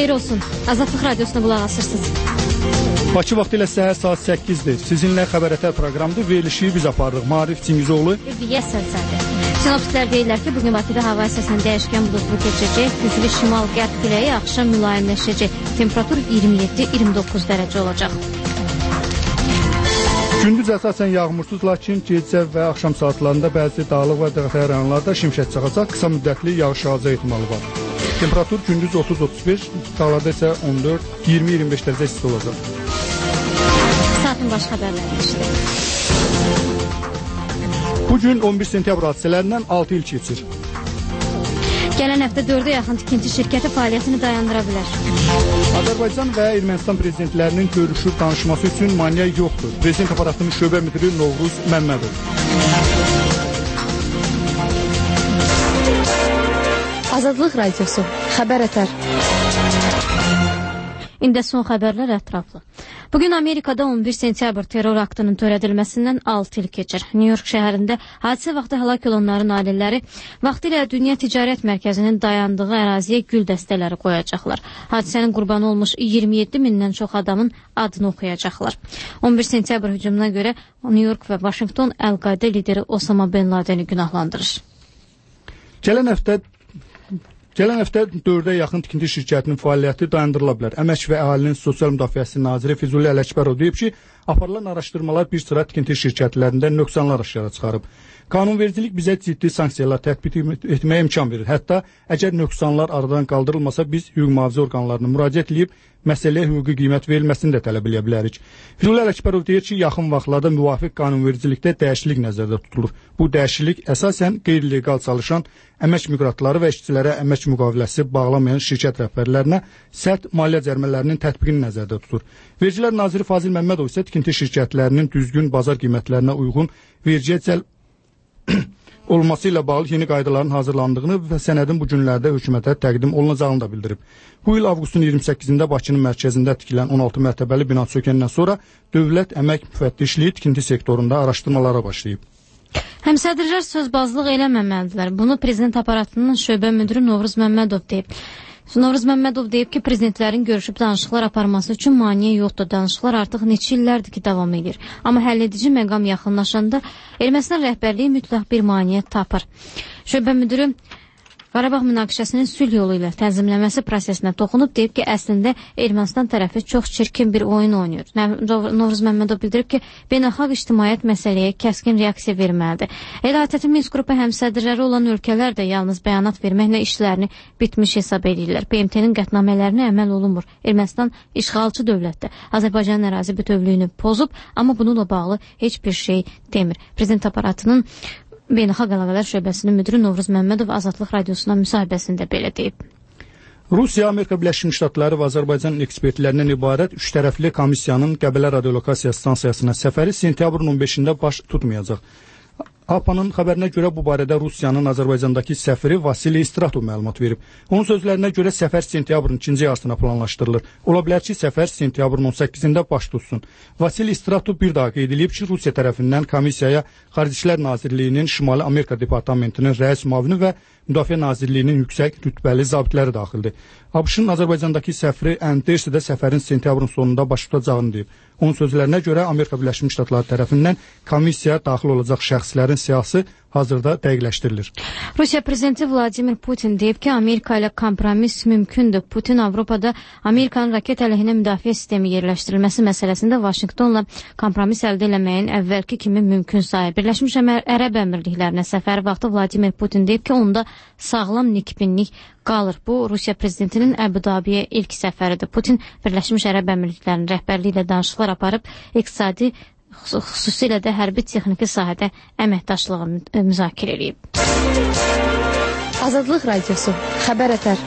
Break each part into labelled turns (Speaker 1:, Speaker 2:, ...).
Speaker 1: xeyir olsun. Azadlıq Radiosuna qulaq asırsınız.
Speaker 2: Bakı vaxtı ilə səhər saat 8-dir. Sizinlə xəbərətər proqramdır. Verilişi biz aparırıq. Maarif Çingizoğlu.
Speaker 1: Bilgiyə səlsədir. Sinoptiklər deyirlər ki, bugün Bakıda hava əsasının dəyişkən buludlu keçəcək. Güclü şimal-qərb küləyi axşam mülayimləşəcək. Temperatur 27-29 dərəcə olacaq.
Speaker 2: Gündüz əsasən yağmursuz, lakin gecə və axşam saatlarında bəzi dağlıq və dağətəyi rayonlarda şimşək çaxacaq. Qısa müddətli yağış yağacağı ehtimalı var. Temperatur gündüz 30-35, dağlarda isə 14-20-25 dərəcə isti olacaq.
Speaker 1: Saatın baş xəbərləri işte.
Speaker 2: Bugün 11 sentyabr hadisələrindən 6 il keçir.
Speaker 1: Gələn həftə 4-ə yaxın tikinti şirkəti fəaliyyətini dayandıra bilər.
Speaker 2: Azərbaycan və Ermənistan prezidentlərinin görüşüb danışması üçün maneə yoxdur. Prezident aparatının şöbə müdiri Novruz Məmmədov.
Speaker 1: Azadlıq Radiosu, xəbər ətər. İndə son xəbərlər ətraflı. Bugün Amerikada 11 sentyabr terror aktının törədilməsindən 6 il keçir. New York şəhərində hadisə vaxtı həlak olanların ailələri vaxtilə Dünya Ticarət Mərkəzinin dayandığı əraziyə gül dəstələri qoyacaqlar. Hadisənin qurbanı olmuş 27 mindən çox adamın adını oxuyacaqlar. 11 sentyabr hücumuna görə New York və Washington Əl-Qayda lideri Osama Bin Ladeni günahlandırır.
Speaker 2: Gələn həftə 4-ə yaxın tikinti şirkətinin fəaliyyəti dayandırıla bilər. Əmək və Əhalinin Sosial Müdafiəsi naziri Füzuli Ələkbərov deyib ki, aparılan araşdırmalar bir sıra tikinti şirkətlərində nöqsanlar aşkara çıxarıb. Qanunvericilik bizə ciddi sanksiyalar tətbiq etməyə imkan verir. Hətta əgər nöqsanlar aradan qaldırılmasa, biz hüquq mühafizə orqanlarına müraciət edib məsələyə hüquqi qiymət verilməsini də tələb edə bilərik. Füzuli Ələkbərov deyir ki, yaxın vaxtlarda müvafiq qanunvericilikdə dəyişiklik nəzərdə tutulur. Bu dəyişiklik əsasən qeyri-legal çalışan əmək miqrantları və işçilərə əmək müqaviləsi bağlamayan şirkət rəhbərlərinə sərt maliyyə cərimələrinin tətbiqini nəzərdə tutur. Vergilər naziri Fazil Məmmədov isə tikinti şirkətlərinin düzgün bazar qiymətlərinə uyğun vergiyə cəlb olması ilə bağlı yeni qaydaların hazırlandığını və sənədin bu günlərdə hökumətə təqdim olunacağını da bildirib. Bu il avqustun 28-də Bakının mərkəzində tikilən 16 mərtəbəli bina sökəndən sonra Dövlət Əmək Müfəttişliyi tikinti sektorunda araşdırmalara başlayıb.
Speaker 1: Həmsədrlər sözbazlıq eləməməlidirlər. Bunu prezident aparatının şöbə müdiri Novruz Məmmədov deyib. Novruz Məmmədov deyib ki, prezidentlərin görüşüb danışıqlar aparması üçün maneə yoxdur. Danışıqlar artıq neçə illərdir ki, davam edir. Amma həlledici məqam yaxınlaşanda Ermənistan rəhbərliyi mütləq bir maneə tapır. Şöbə müdiri Qarabağ münaqişəsinin sülh yolu ilə tənzimləməsi prosesinə toxunub deyib ki, əslində Ermənistan tərəfi çox çirkin bir oyun oynayır. Novruz Məmmədov bildirib ki, beynəlxalq ictimaiyyət məsələyə kəskin reaksiya verməlidir. ELATƏT Minsk qrupu həmsədrləri olan ölkələr də yalnız bəyanat verməklə işlərini bitmiş hesab edirlər. BMT-nin qətnamələrinə əməl olunmur. Ermənistan işğalçı dövlətdir. Azərbaycanın ərazi bütövlüyünü pozub, amma bununla bağlı heç bir şey demir. Prezident aparatının Beynəlxalq Əlaqələr şöbəsinin müdiri Novruz Məmmədov Azadlıq Radiosuna müsahibəsində belə deyib.
Speaker 2: Rusiya, Amerika Birləşmiş Ştatları və Azərbaycan ekspertlərindən ibarət 3 tərəfli komissiyanın Qəbələ radiolokasiya stansiyasına səfəri sentyabrın 15-də baş tutmayacaq. APA-nın xəbərinə görə bu barədə Rusiyanın Azərbaycandakı səfiri Vasili Istratov məlumat verib. Onun sözlərinə görə səfər sentyabrın 2-ci yarısına planlaşdırılır. Ola bilər ki, səfər sentyabrın 18-də baş tutsun. Vasili Istratov bir daha qeyd edib ki, Rusiya tərəfindən komissiyaya Xarici İşlər Nazirliyinin Şimali Amerika Departamentinin rəis müavini və Müdafiə Nazirliyinin yüksək rütbəli zabitləri daxildir. ABŞ-ın Azərbaycandakı səfiri Andersi də səfərin sentyabrın sonunda baş tutacağını deyib. Onun sözlərinə görə Amerika Birləşmiş Ştatları tərəfindən komissiyaya daxil olacaq şəxslərin siyasi hazırda dəqiqləşdirilir.
Speaker 1: Rusiya prezidenti Vladimir Putin deyib ki, Amerika ilə kompromis mümkündür. Putin Avropada Amerikanın raket əleyhinə müdafiə sistemi yerləşdirilməsi məsələsində Vaşinqtonla kompromis əldə eləməyin əvvəlki kimi mümkün sayır. Birləşmiş Ərəb Əmirliklərinə səfəri vaxtı Vladimir Putin deyib ki, onda sağlam nikbinlik qalır. Bu, Rusiya prezidentinin Əbu-Dabiyə ilk səfəridir. Putin Birləşmiş Ərəb Əmirliklərinin rəhbərliyi ilə danışıqlar aparıb, iqtisadi, xüsusilə də hərbi texniki sahədə əməkdaşlığı müzakirə edib. Azadlıq Radiosu, xəbər ətər.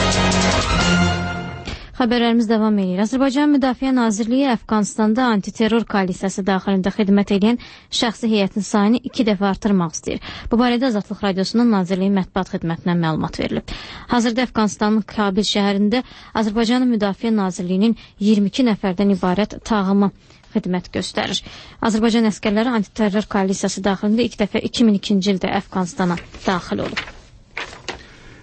Speaker 1: Xəbərlərimiz davam edir. Azərbaycan Müdafiə Nazirliyi Əfqanistanda antiterror koalisiyası daxilində xidmət edən şəxsi heyətin sayını 2 dəfə artırmaq istəyir. Bu barədə Azadlıq Radiosunun Nazirliyin mətbuat xidmətindən məlumat verilib. Hazırda Əfqanistanın Kabil şəhərində Azərbaycan Müdafiə Nazirliyinin 22 nəfərdən ibarət tağımı xidmət göstərir. Azərbaycan əskərləri antiterror koalisiyası daxilində ilk dəfə 2002-ci ildə Əfqanistana daxil olub.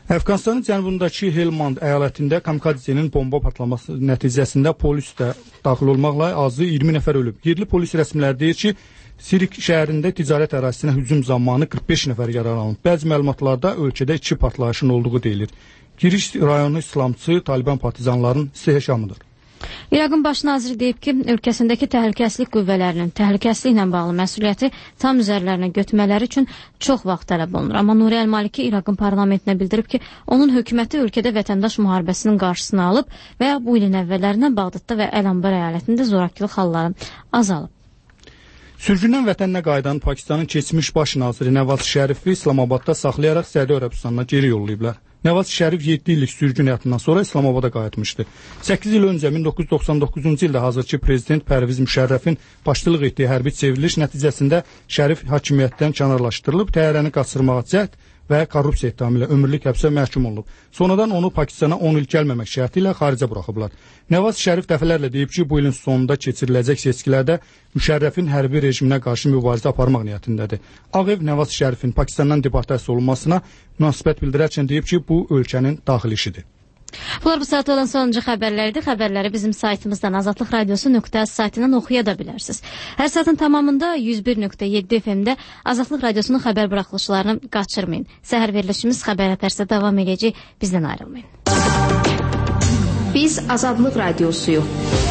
Speaker 2: Əfqanistanın cənubundakı Helmand əyalətində kamikadzenin bomba patlaması nəticəsində polis də daxil olmaqla azı 20 nəfər ölüb. Yerli polis rəsmiləri deyir ki, Sirik şəhərində ticarət ərazisinə hücum zamanı 45 nəfər yaralanıb. Bəzi məlumatlarda ölkədə 2 partlayışın olduğu deyilir. Giriş rayonu İslamçı Taliban partizanların istehkamıdır.
Speaker 1: İraqın baş naziri deyib ki, ölkəsindəki təhlükəsizlik qüvvələrinin təhlükəsizliklə bağlı məsuliyyəti tam üzərlərinə götürmələri üçün çox vaxt tələb olunur. Amma Nuri Əl-Maliki İraqın parlamentinə bildirib ki, onun hökuməti ölkədə vətəndaş müharibəsinin qarşısını alıb və bu ilin əvvəllərindən Bağdadda və Əl-Anbar əyalətində zorakılıq halları azalıb.
Speaker 2: Sürgündən vətəninə qayıdan Pakistanın keçmiş baş naziri Nəvaz Şərifi İslamabadda saxlayaraq Səudi Ərəbistanına geri yollayıblar. Nəvaz Şərif 7 illik sürgün həyatından sonra İslamabada qayıtmışdı. 8 il öncə 1999-cu ildə hazırki prezident Pərviz Müşərrəfin başçılıq etdiyi hərbi çevriliş nəticəsində Şərif hakimiyyətdən kənarlaşdırılıb, təyyarəni qaçırmağa cəhd və korrupsiya ittihamı ilə ömürlük həbsə məhkum olunub. Sonradan onu Pakistana 10 il gəlməmək şərti ilə xaricə buraxıblar. Nəvaz Şərif dəfələrlə deyib ki, bu ilin sonunda keçiriləcək seçkilərdə Müşərrəfin hərbi rejiminə qarşı mübarizə aparmaq niyyətindədir. Ağ Ev Nəvaz Şərifin Pakistandan deportasiya olunmasına münasibət bildirərkən deyib ki, bu ölkənin daxili işidir.
Speaker 1: Bunlar bu saat olan sonuncu xəbərlərdir. Xəbərləri bizim saytımızdan azadlıqradiosu.az saytından oxuya da bilərsiniz. Hər saatın tamamında 101.7 FM-də Azadlıq Radiosunun xəbər buraxılışlarını qaçırmayın. Səhər verilişimiz xəbər ətərsə davam edəcək. Bizdən ayrılmayın.
Speaker 3: Biz Azadlıq Radiosuyuq.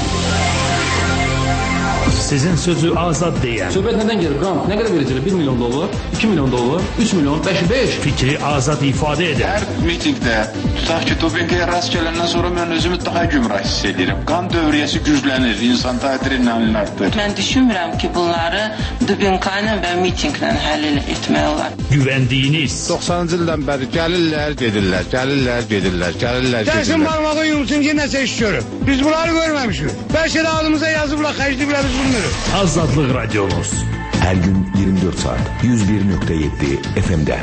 Speaker 4: Sizin sözü azad deyən.
Speaker 5: Söhbət nədən gelir? Qram, nə qədər verəcəklər? 1 milyon dollar, 2 milyon dollar, 3 milyon, 5.
Speaker 4: Fikri azad ifadə edən.
Speaker 6: Hər mitingdə, tutaq ki, dopinqaya rast gələndən sonra mən özümü daha gümrah hiss edirəm. Qan dövriyyəsi güclənir, insanda adrenalin artır.
Speaker 7: Mən düşünmürəm ki, bunları dopinqla və mitinqlə həll etmək olar.
Speaker 4: Güvəndiyiniz.
Speaker 8: 90-cı ildən bəri gəlirlər, gedirlər, gəlirlər, gedirlər, gəlirlər, gedirlər.
Speaker 9: Gəlsin barmağı yumsun ki, nəsə iş görür. Biz bunları görməmişik. Bəlkə də adımıza yazıblar, xərcliblər biz bunu.
Speaker 4: Azadlıq Radiomuz.
Speaker 10: Her gün 24 saat 101.7 FM'de.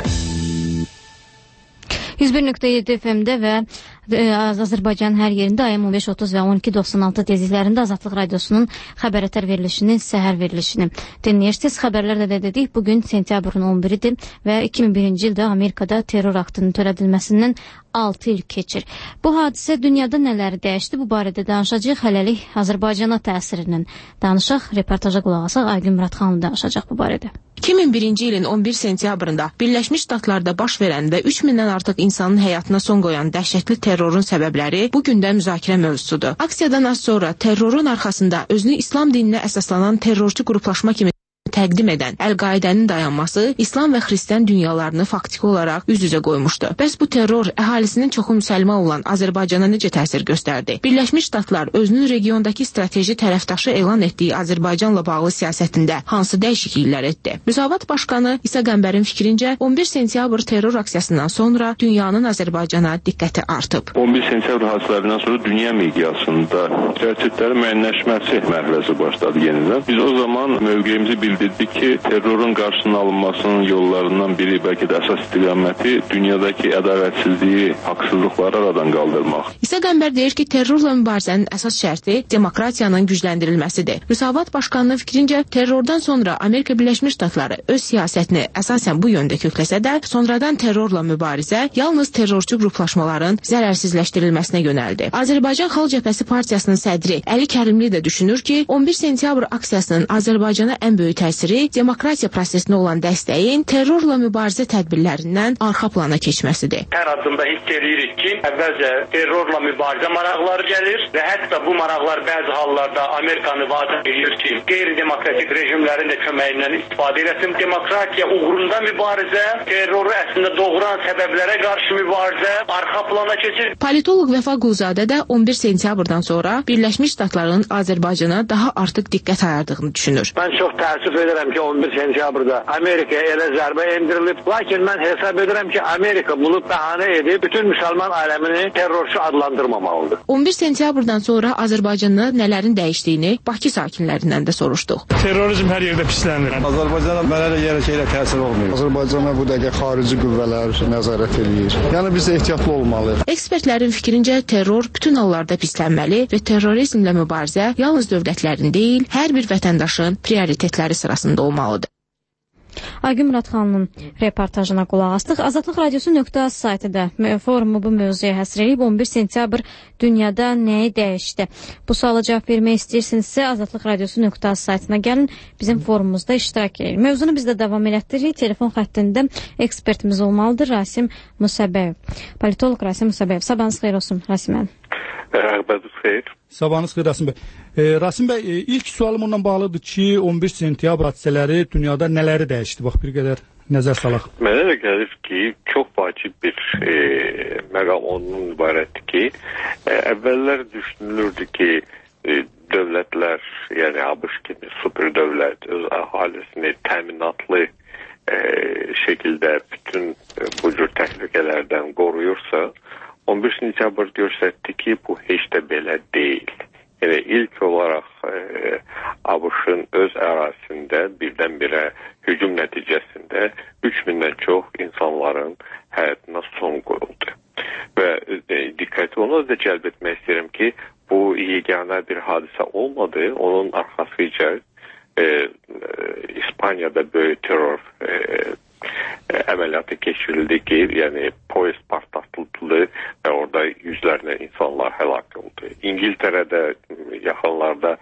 Speaker 1: 101.7 FM-də və Azərbaycanın hər yerində AM 15.30 və 12.96 tezliklərində Azadlıq Radiosunun xəbər ətər verilişini, səhər verilişini dinləyirsiniz. Xəbərlərdə də dedik, bugün sentyabrın 11-idir və 2001-ci ildə Amerikada terror aktının törədilməsindən 6 il keçir. Bu hadisə dünyada nələri dəyişdi? Bu barədə danışacaq. Hələlik Azərbaycana təsirindən danışaq. Reportaja qulaq asaq. Aygün Muradxanlı danışacaq bu barədə.
Speaker 3: 2001-ci ilin 11 sentyabrında Birləşmiş Ştatlarda baş verən və 3000-dən artıq insanın həyatına son qoyan dəhşətli terrorun səbəbləri bu gündə müzakirə mövzusudur. Aksiyadan az sonra terrorun arxasında özünü İslam dininə əsaslanan terrorçu qruplaşma kimi təqdim edən Əl-Qaidənin dayanması İslam və Xristian dünyalarını faktiki olaraq üz-üzə qoymuşdu. Bəs bu terror əhalisinin çoxu müsəlman olan Azərbaycana necə təsir göstərdi? Birləşmiş Ştatlar özünün regiondakı strateji tərəfdaşı elan etdiyi Azərbaycanla bağlı siyasətində hansı dəyişikliklər etdi? Müsavat Başqanı İsa Qəmbərin fikrincə 11 sentyabr terror aksiyasından sonra dünyanın Azərbaycana diqqəti artıb.
Speaker 11: 11 sentyabr hadisələrindən sonra dünya miqyasında prioritetlərin müəyyənləşməsi mərhələsi başladı yenidən. Biz o zaman mövqeyimizi bildirdik ki, terrorun qarşısının alınmasının yollarından biri, bəlkə də əsas istiqaməti dünyadakı ədalətsizliyi, haqsızlıqları aradan qaldırmaq.
Speaker 3: İsa Qəmbər deyir ki, terrorla mübarizənin əsas şərti demokratiyanın gücləndirilməsidir. Müsavat Başqanının fikrincə, terrordan sonra Amerika Birləşmiş Ştatları öz siyasətini əsasən bu yöndə kökləsə də, sonradan terrorla mübarizə yalnız terrorçu qruplaşmaların zərərsizləşdirilməsinə yönəldi. Azərbaycan Xalq Cəbhəsi Partiyasının sədri Əli Kərimli də düşünür ki, 11 sentyabr aksiyasının Azərbaycana ən böyük təsiri demokratiya prosesinə olan dəstəyin terrorla mübarizə tədbirlərindən arxa plana keçməsidir.
Speaker 9: Hər addımda hiss edirik ki, əvvəlcə terrorla mübarizə maraqları gəlir və hətta bu maraqlar bəzi hallarda Amerikanı vadar edir ki, qeyri-demokratik rejimlərin də köməyindən istifadə eləsin. Demokratiya uğrunda mübarizə, terroru əslində doğuran səbəblərə qarşı mübarizə arxa plana keçir.
Speaker 3: Politoloq Vəfa Quluzadə də 11 sentyabrdan sonra Birləşmiş Ştatların Azərbaycana daha artıq diqqət ayırdığını düşünür.
Speaker 9: Mən çox təəssüf edirəm ki, 11 sentyabrda Amerikaya elə zərbə endirilib. Lakin mən hesab edirəm ki, Amerika bunu bəhanə edib bütün müsəlman aləmini terrorçu adlandırmamalıdır.
Speaker 3: 11 sentyabrdan sonra Azərbaycanda nələrin dəyişdiyini Bakı sakinlərindən də soruşduq.
Speaker 9: Terrorizm hər yerdə pislənir.
Speaker 8: Azərbaycana belə yerə təsir olmuyor.
Speaker 2: Azərbaycana bu dəqiqə xarici qüvvələr nəzarət edir. Yəni biz ehtiyatlı olmalıyıq.
Speaker 3: Ekspertlərin fikrincə terror bütün hallarda pislənməli və terrorizmlə mübarizə yalnız dövlətlərin deyil, hər bir vətəndaşın prioritetləri sırasında olmalıdır.
Speaker 1: Aygün Muradxanın reportajına qulaq astıq. Azadlıq Radiosu.az saytında forumu bu mövzuya həsr edib 11 sentyabr dünyada nəyi dəyişdi? Bu suala cavab vermək istəyirsinizsə Azadlıq Radiosu.az saytına gəlin, bizim forumumuzda iştirak edin. Mövzunu biz də davam elətdiririk. Telefon xəttində ekspertimiz olmalıdır Rasim Musabbayev. Politolog Rasim Musabbayev. Sabahınız xeyir olsun Rasim bəy.
Speaker 12: Sabahınız xeyir.
Speaker 2: Sabahınız xeyir Rasim bəy. Rasim bəy, ilk sualım ondan bağlıdır ki, 11 sentyabr hadisələri dünyada nələri dəyişdi? Bax, bir qədər nəzər salaq.
Speaker 12: Mənə də gəlir ki, çox vacib bir məqam ondan ibarətdir ki, əvvəllər düşünülürdü ki, dövlətlər, yəni ABŞ kimi super dövlət öz əhalisini təminatlı şəkildə bütün bu cür təhlükələrdən qoruyursa, 11 sentyabr göstərdi ki, bu heç də belə deyil. Yəni ilk olaraq ABŞ-ın öz ərazisində birdən-birə hücum nəticəsində 3000-dən çox insanların həyatına son qoyuldu. Və diqqəti ona da cəlb etmək istəyirəm ki, bu yeganə bir hadisə olmadı. Onun arxasıca İspaniyada böyük terror əməliyyatı keçirildi ki, yəni polis partlatıldı və orada yüzlərlə insanlar həlak oldu. İngiltərədə yaxınlarda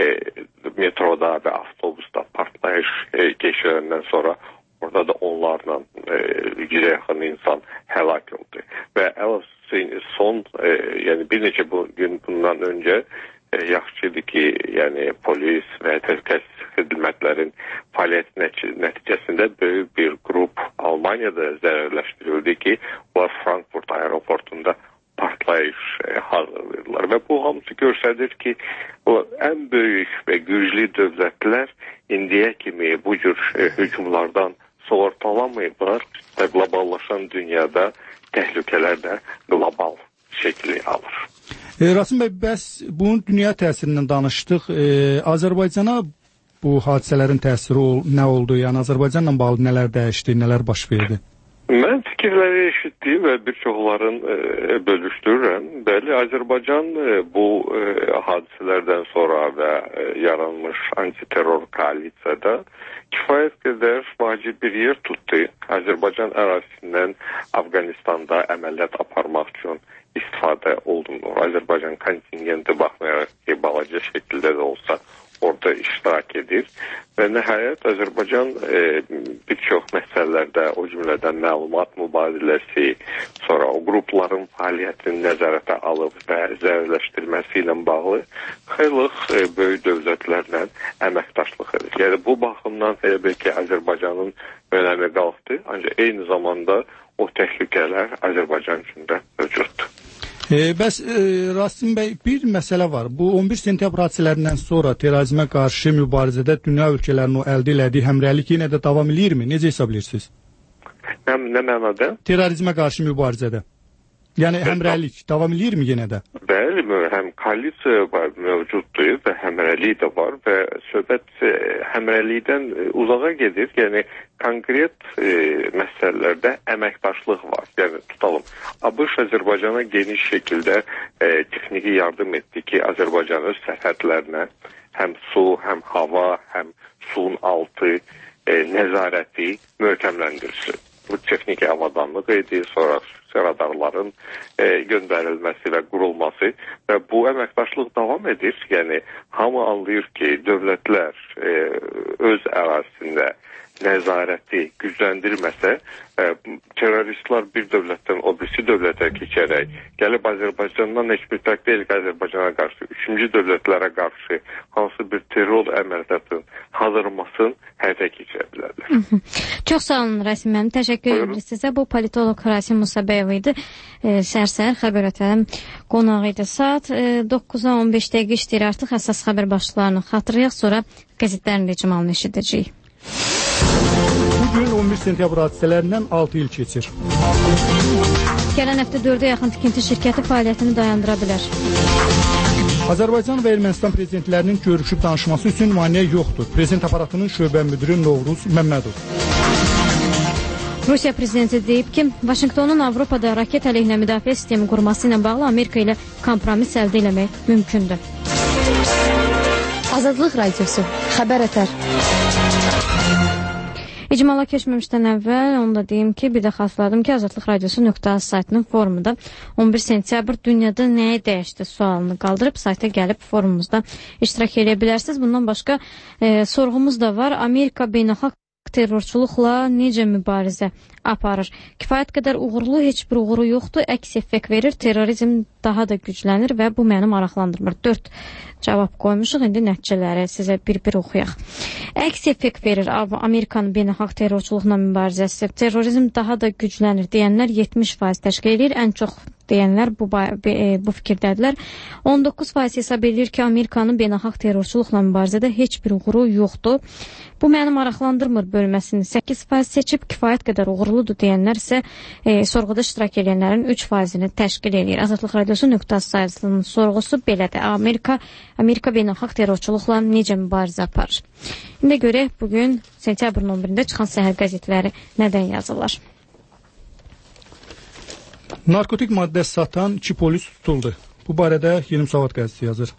Speaker 12: metroda və avtobusda partlayış keçiriləndən sonra orada da onlarla 100-ə yaxın insan həlak oldu. Və son, yəni bir neçə gün bundan öncə yaxşıdır ki, yəni polis və təhlükəsizlik xidmətlərin fəaliyyət nəticəsində böyük bir qrup Almaniyada zərərləşdirildi ki, onlar Frankfurt aeroportunda partlayış hazırlayırlar. Və bu hamısı göstərir ki, o ən böyük və güclü dövlətlər indiyə kimi bu cür hücumlardan sığortalanmayıblar və qloballaşan dünyada təhlükələr də qlobal şəkli alır.
Speaker 2: Rasim bəy, bəs bunun dünya təsirindən danışdıq. Azərbaycana bu hadisələrin təsiri nə oldu? Yəni Azərbaycanla bağlı nələr dəyişdi, nələr baş verdi?
Speaker 12: Mən fikirləri eşitdim və bir çoxların bölüşdürürəm. Bəli, Azərbaycan bu hadisələrdən sonra və yaranmış antiterror koalisiyada kifayət qədər vacib bir yer tutdu. Azərbaycan ərazisindən Afqanistanda əməliyyat aparmaq üçün istifadə olunur. Azərbaycan kontingenti baxmayaraq ki, balaca şəkildə də olsa orada iştirak edir. Və nəhayət Azərbaycan bir çox məsələlərdə, o cümlədən məlumat mübadiləsi, sonra o qrupların fəaliyyətini nəzarətə alıb və zərərləşdirməsi ilə bağlı xeyli böyük dövlətlərlə əməkdaşlıq edir. Yəni bu baxımdan elə bil ki, Azərbaycanın önəmi qalxdı, ancaq eyni zamanda o təhlükələr Azərbaycan üçün də mövcuddur.
Speaker 2: Bəs Rasim bəy, bir məsələ var. Bu 11 sentyabr hadisələrindən sonra terrorizmə qarşı mübarizədə dünya ölkələrinin o əldə elədiyi həmrəylik yenə də davam edirmi? Necə hesab edirsiniz?
Speaker 12: Nə mənada?
Speaker 2: Terrorizmə qarşı mübarizədə. Yəni həmrəylik davam edirmi yenə də?
Speaker 12: Bəli, həm koalisiya mövcuddur və həmrəylik də var və söhbət həmrəylikdən uzağa gedir. Yəni konkret məsələlərdə əməkdaşlıq var. Yəni tutalım, ABŞ Azərbaycana geniş şəkildə texniki yardım etdi ki, Azərbaycan öz sərhədlərinə həm su, həm hava, həm suyun altı nəzarəti möhkəmləndirsin. Bu texniki avadanlıq edir, sonra radarların göndərilməsi və qurulması və bu əməkdaşlıq davam edir. Yəni hamı anlayır ki, dövlətlər öz ərazisində nəzarəti gücləndirməsə, terroristlər bir dövlətdən o birisi dövlətə keçərək gəlib Azərbaycandan heç mütləq deyil ki, Azərbaycana qarşı, üçüncü dövlətlərə qarşı hansı bir terror əməliyyatının hazırlamasını həyata keçirə bilərlər.
Speaker 1: Çox sağ olun Rasim müəllim, təşəkkür edirik sizə. Bu politolog Rasim Musabbayev idi. Səhər-səhər xəbər ötərim qonağı idi. Saat 9-a 15 dəqiqə işləyir artıq. Əsas xəbər başlıqlarını xatırlayaq, sonra qəzetlərin icmalını eşidəcəyik.
Speaker 2: Bugün 11 sentyabr hadisələrindən 6 il keçir.
Speaker 1: Gələn həftə 4-ə yaxın tikinti şirkəti fəaliyyətini dayandıra bilər.
Speaker 2: Azərbaycan və Ermənistan prezidentlərinin görüşüb danışması üçün maneə yoxdur. Prezident aparatının şöbə müdiri Novruz Məmmədov.
Speaker 1: Rusiya prezidenti deyib ki, Vaşinqtonun Avropada raket əleyhinə müdafiə sistemi qurması ilə bağlı Amerika ilə kompromis əldə eləmək mümkündür. Azadlıq Radiosu xəbər ötər. İcmala keçməmişdən əvvəl onu da deyim ki, bir də xatırladım ki, Azadlıq Radiosu.az saytının forumunda 11 sentyabr dünyada nəyə dəyişdi sualını qaldırıb sayta gəlib forumumuzda iştirak edə bilərsiniz. Bundan başqa sorğumuz da var. Amerika beynəlxalq terrorçuluqla necə mübarizə aparır? Kifayət qədər uğurlu, heç bir uğuru yoxdur. Əks effekt verir, terrorizm daha da güclənir və bu məni maraqlandırmır. 4 cavab qoymuşuq, indi nəticələri sizə bir-bir oxuyaq. Əks effekt verir Amerikanın beynəlxalq terrorçuluqla mübarizəsi. Terrorizm daha da güclənir deyənlər 70% təşkil edir. Ən çox deyənlər bu fikirdədirlər. 19% hesab edir ki, Amerikanın beynəlxalq terrorçuluqla mübarizədə heç bir uğuru yoxdur. Bu məni maraqlandırmır bölməsini 8% seçib, kifayət qədər uğurludur deyənlər isə sorğuda iştirak edənlərin 3%-ni təşkil edir. Azadlıq Radiosu.az saytının sorğusu belədir. Amerika beynəlxalq terrorçuluqla necə mübarizə aparır? İndi görək bugün sentyabrın 11-də çıxan səhər qəzetləri nədən yazırlar?
Speaker 2: Narkotik maddə satan 2 polis tutuldu. Bu barədə Yeni Müsavat qəzeti yazır.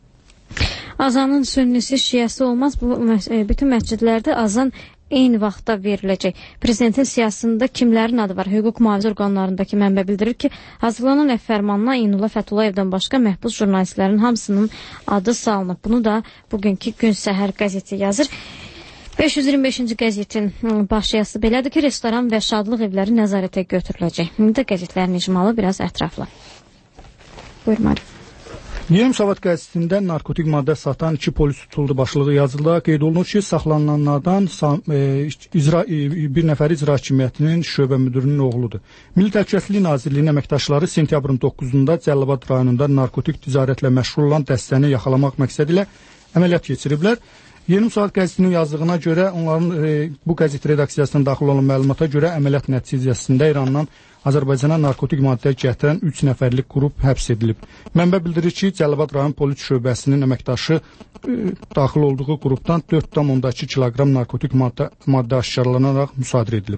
Speaker 1: Azanın sünnisi, şiəsi olmaz. Bu bütün məscidlərdə azan eyni vaxtda veriləcək. Prezidentin siyasında kimlərin adı var? Hüquq mühafizə orqanlarındakı mənbə bildirir ki, hazırlanan fərmanla Eynullah Fətullayevdən başqa məhbus jurnalistlərin hamısının adı salınıb. Bunu da bugünkü Gün Səhər qəzeti yazır. 525-ci qəzetin başyası belədir ki, restoran və şadlıq evləri nəzarətə götürüləcək. İndi də qəzetlərin icmalı biraz ətraflı. Buyurun.
Speaker 2: Yeni Müsavat qəzetində narkotik maddə satan 2 polis tutuldu başlığı yazıldı. Qeyd olunur ki, saxlanılanlardan bir nəfəri icra hakimiyyətinin şöbə müdürünün oğludur. Milli Təhlükəsizlik Nazirliyinin əməkdaşları sentyabrın 9-da Cəlilabad rayonunda narkotik ticarətlə məşğul olan dəstəni yaxalamaq məqsədi ilə əməliyyat keçiriblər. Yeni Müsavat qəzetinin yazdığına görə, onların bu qəzet redaksiyasından daxil olan məlumata görə əməliyyat nəticəsində İrandan Azərbaycana narkotik maddə gətirən 3 nəfərlik qrup həbs edilib. Mənbə bildirir ki, Cəlilabad rayon polis şöbəsinin əməkdaşı daxil olduğu qrupdan 4,2 kiloqram narkotik maddə aşkarlanaraq müsadirə edilib.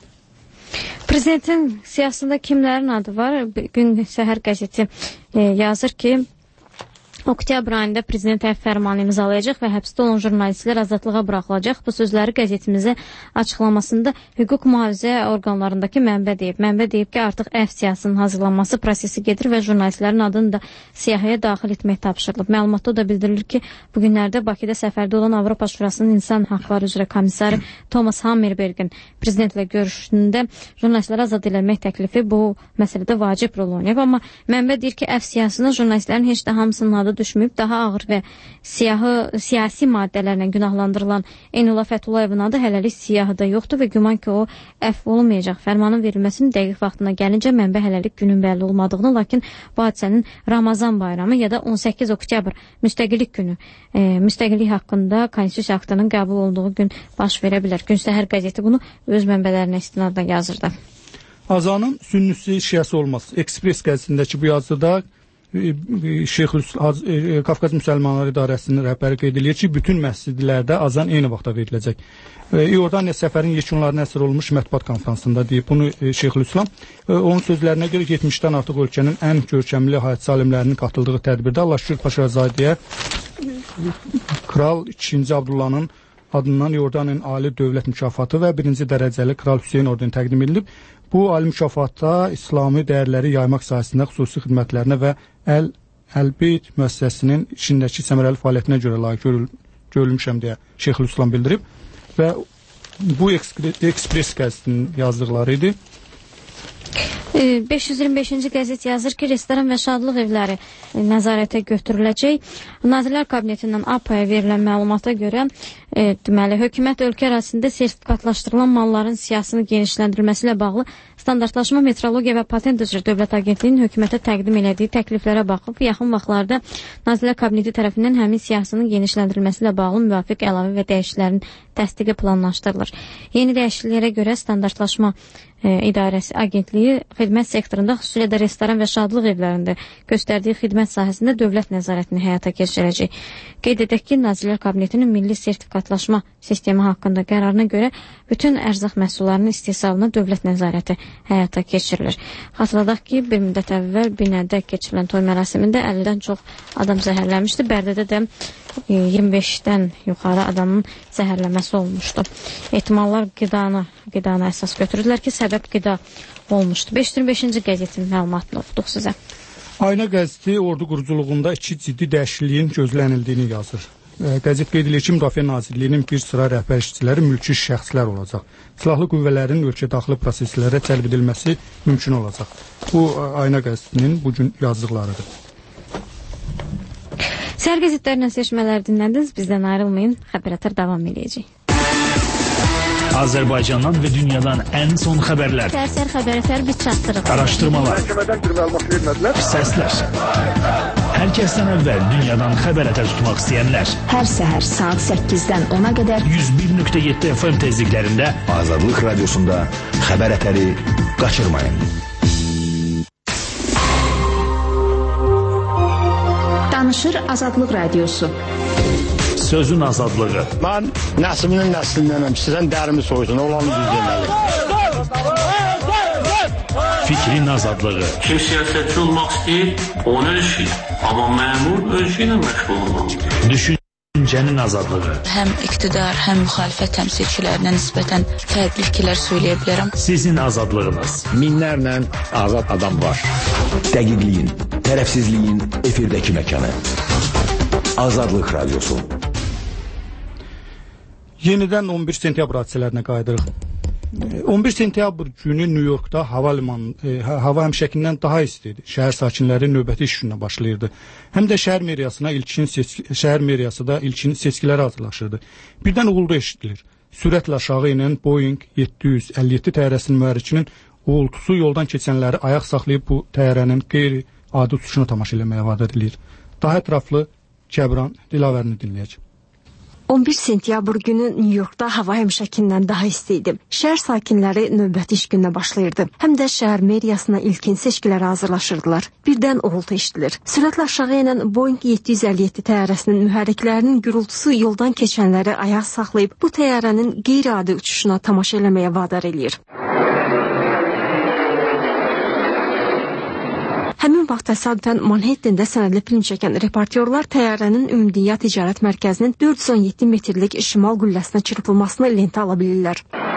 Speaker 1: Prezidentin siyasında kimlərin adı var? Gün Səhər qəzeti yazır ki, oktyabr ayında prezident fərmanı imzalayacaq və həbsdə olan jurnalistlər azadlığa buraxılacaq. Bu sözləri qəzetimizə açıqlamasında hüquq mühafizə orqanlarındakı mənbə deyib. Mənbə deyib ki, artıq siyasının hazırlanması prosesi gedir və jurnalistlərin adını da siyahıya daxil etmək tapşırılıb. Məlumatda da bildirilir ki, bugünlərdə Bakıda səfərdə olan Avropa Şurasının İnsan Haqları üzrə komissarı Thomas Hammerbergin prezidentlə görüşündə jurnalistləri azad edilmək təklifi bu məsələdə vacib rol oynayıb. Amma mənbə deyir ki, siyasına jurnalistlərin heç də hamısının adı düşməyib, daha ağır və siyasi maddələrlə günahlandırılan Eynullah Fətullayevin adı hələlik siyahıda yoxdur və güman ki, o əfv olunmayacaq. Fərmanın verilməsinin dəqiq vaxtına gəlincə mənbə hələlik günün bəlli olmadığını, lakin bu hadisənin Ramazan bayramı ya da 18 oktyabr müstəqillik günü, müstəqillik haqqında konstitusiya aktının qəbul olduğu gün baş verə bilər. Gün Səhər qəzeti bunu öz mənbələrinə istinadla yazırdı.
Speaker 2: Azanın sünnisi, şiəsi olmaz. Ekspres qəzetindəki bu yazıda Qafqaz Müsəlmanları İdarəsinin rəhbəri qeyd edir ki, bütün məscidlərdə azan eyni vaxtda veriləcək. İordaniya səfərin yekunlarına əsr olmuş mətbuat konfransında deyib bunu Şeyxülislam. Onun sözlərinə görə 70-dən artıq ölkənin ən görkəmli hadisə alimlərinin katıldığı tədbirdə Allah şükür Paşazadəyə Kral 2. Abdullah'nın adından İordaniyanın Ali Dövlət mükafatı və 1-ci dərəcəli Kral Hüseyin ordeni təqdim edilib. Bu ali mükafatda İslami dəyərləri yaymaq sahəsində xüsusi xidmətlərinə və Əl-Beyt müəssisəsinin içindəki səmərəli fəaliyyətinə görə layiq görülmüşəm deyə Şeyxülislam bildirib və bu Ekspres qəzetinin yazdıqları idi.
Speaker 1: 525-ci qəzet yazır ki, restoran və şadlıq evləri nəzarətə götürüləcək. Nazirlər Kabinetindən APA-ya verilən məlumata görə deməli, hökumət ölkə ərazisində sertifikatlaşdırılan malların siyasını genişləndirilməsi ilə bağlı standartlaşma, metrologiya və patent üzrə Dövlət Agentliyinin hökumətə təqdim elədiyi təkliflərə baxıb, yaxın vaxtlarda Nazirlər Kabineti tərəfindən həmin siyasının genişləndirilməsi ilə bağlı müvafiq əlavə və dəyişikliklərin təsdiqi planlaşdırılır. Yeni dəyişikliklərə görə standartlaşma İdarəsi Agentliyi xidmət sektorunda, xüsusilə də restoran və şadlıq evlərində göstərdiyi xidmət sahəsində dövlət nəzarətini həyata keçirəcək. Qeyd edək ki, Nazirlər Kabinetinin milli sertifikatlaşma sistemi haqqında qərarına görə bütün ərzaq məhsullarının istehsalına dövlət nəzarəti həyata keçirilir. Xatırladaq ki, bir müddət əvvəl binədə keçirilən toy mərasimində 50-dən çox adam zəhərlənmişdi. Bərdədə də 25-dən yuxarı adamın zəhərləməsi olmuşdu. Ehtimallar qidana əsas götürürlər ki, səbəb qida olmuşdu. 525-ci qəzetin məlumatını oxuduq sizə.
Speaker 2: Ayna qəzeti ordu quruculuğunda 2 ciddi dəyişikliyin gözlənildiyini yazır. Qəzet qeyd edir ki, Müdafiə Nazirliyinin bir sıra rəhbər işçiləri mülki şəxslər olacaq. Silahlı qüvvələrin ölkədaxili proseslərə cəlb edilməsi mümkün olacaq. Bu, Ayna qəzetinin bugün yazdıqlarıdır.
Speaker 1: Səhər qəzetlərindən seçmələri dinlədiniz. Bizdən ayrılmayın. Xəbərətər davam edəcək.
Speaker 4: Azərbaycandan və dünyadan ən son xəbərlər.
Speaker 1: Səhər xəbərətər biz çatdırıq.
Speaker 4: Araşdırmalar.
Speaker 2: Məhkəmədən bir məlumat vermədilər.
Speaker 4: Səslər. Hər kəsdən əvvəl dünyadan xəbərətər tutmaq istəyənlər.
Speaker 13: Hər səhər saat 8-dən 10-a qədər
Speaker 4: 101.7 FM tezliklərində
Speaker 10: Azadlıq Radiosunda xəbərətəri qaçırmayın.
Speaker 13: Danışır Azadlıq Radiosu.
Speaker 4: Sözün azadlığı.
Speaker 8: Mən nəslinin nəslindənəm. Sizən dərimi soyusun, olanı düz deməli.
Speaker 4: Fikrin azadlığı.
Speaker 5: Kim siyasətçi olmaq istəyir, onun işi. Amma məmur öz işi ilə məşğul olmalıdır.
Speaker 4: Düşüncənin azadlığı.
Speaker 14: Həm iqtidar, həm müxalifət təmsilçilərinə nisbətən fərqli fikirlər söyləyə bilərəm.
Speaker 4: Sizin azadlığınız.
Speaker 8: Minlərlə azad adam var.
Speaker 10: Dəqiqliyin, tərəfsizliyin efirdəki məkanı. Azadlıq Radiosu.
Speaker 2: Yenidən 11 sentyabr hadisələrinə qayıdırıq. 11 sentyabr günü New Yorkda hava həmişəkindən daha istidir. Şəhər sakinləri növbəti iş gününə başlayırdı. Həm də şəhər meriyası da ilkin seçkilərə hazırlaşırdı. Birdən uğultu eşidilir. Sürətlə aşağı inen Boeing 757 təyyarəsinin mühərrikinin uğultusu yoldan keçənləri ayaq saxlayıb bu təyyarənin qeyri-adi uçuşuna tamaşa eləməyə vadar edir. Daha ətraflı Kəbran Dilavərini dinləyəcək.
Speaker 15: 11 sentyabr günü New Yorkda hava həmişəkindən daha isti idi. Şəhər sakinləri növbəti iş gününə başlayırdı. Həm də şəhər meriyasına ilkin seçkilərə hazırlaşırdılar. Birdən uğultu eşidilir. Sürətlə aşağı enən Boeing 757 təyyarəsinin mühərriklərinin gürültüsü yoldan keçənləri ayaq saxlayıb bu təyyarənin qeyri-adi uçuşuna tamaşa eləməyə vadar eləyir. Həmin vaxt təsadüfən Manhattan'da sənədli film çəkən reportyorlar təyyarənin Ümumdünya Ticarət Mərkəzinin 417 metrlik şimal qülləsinə çırpılmasını lentə ala bilirlər.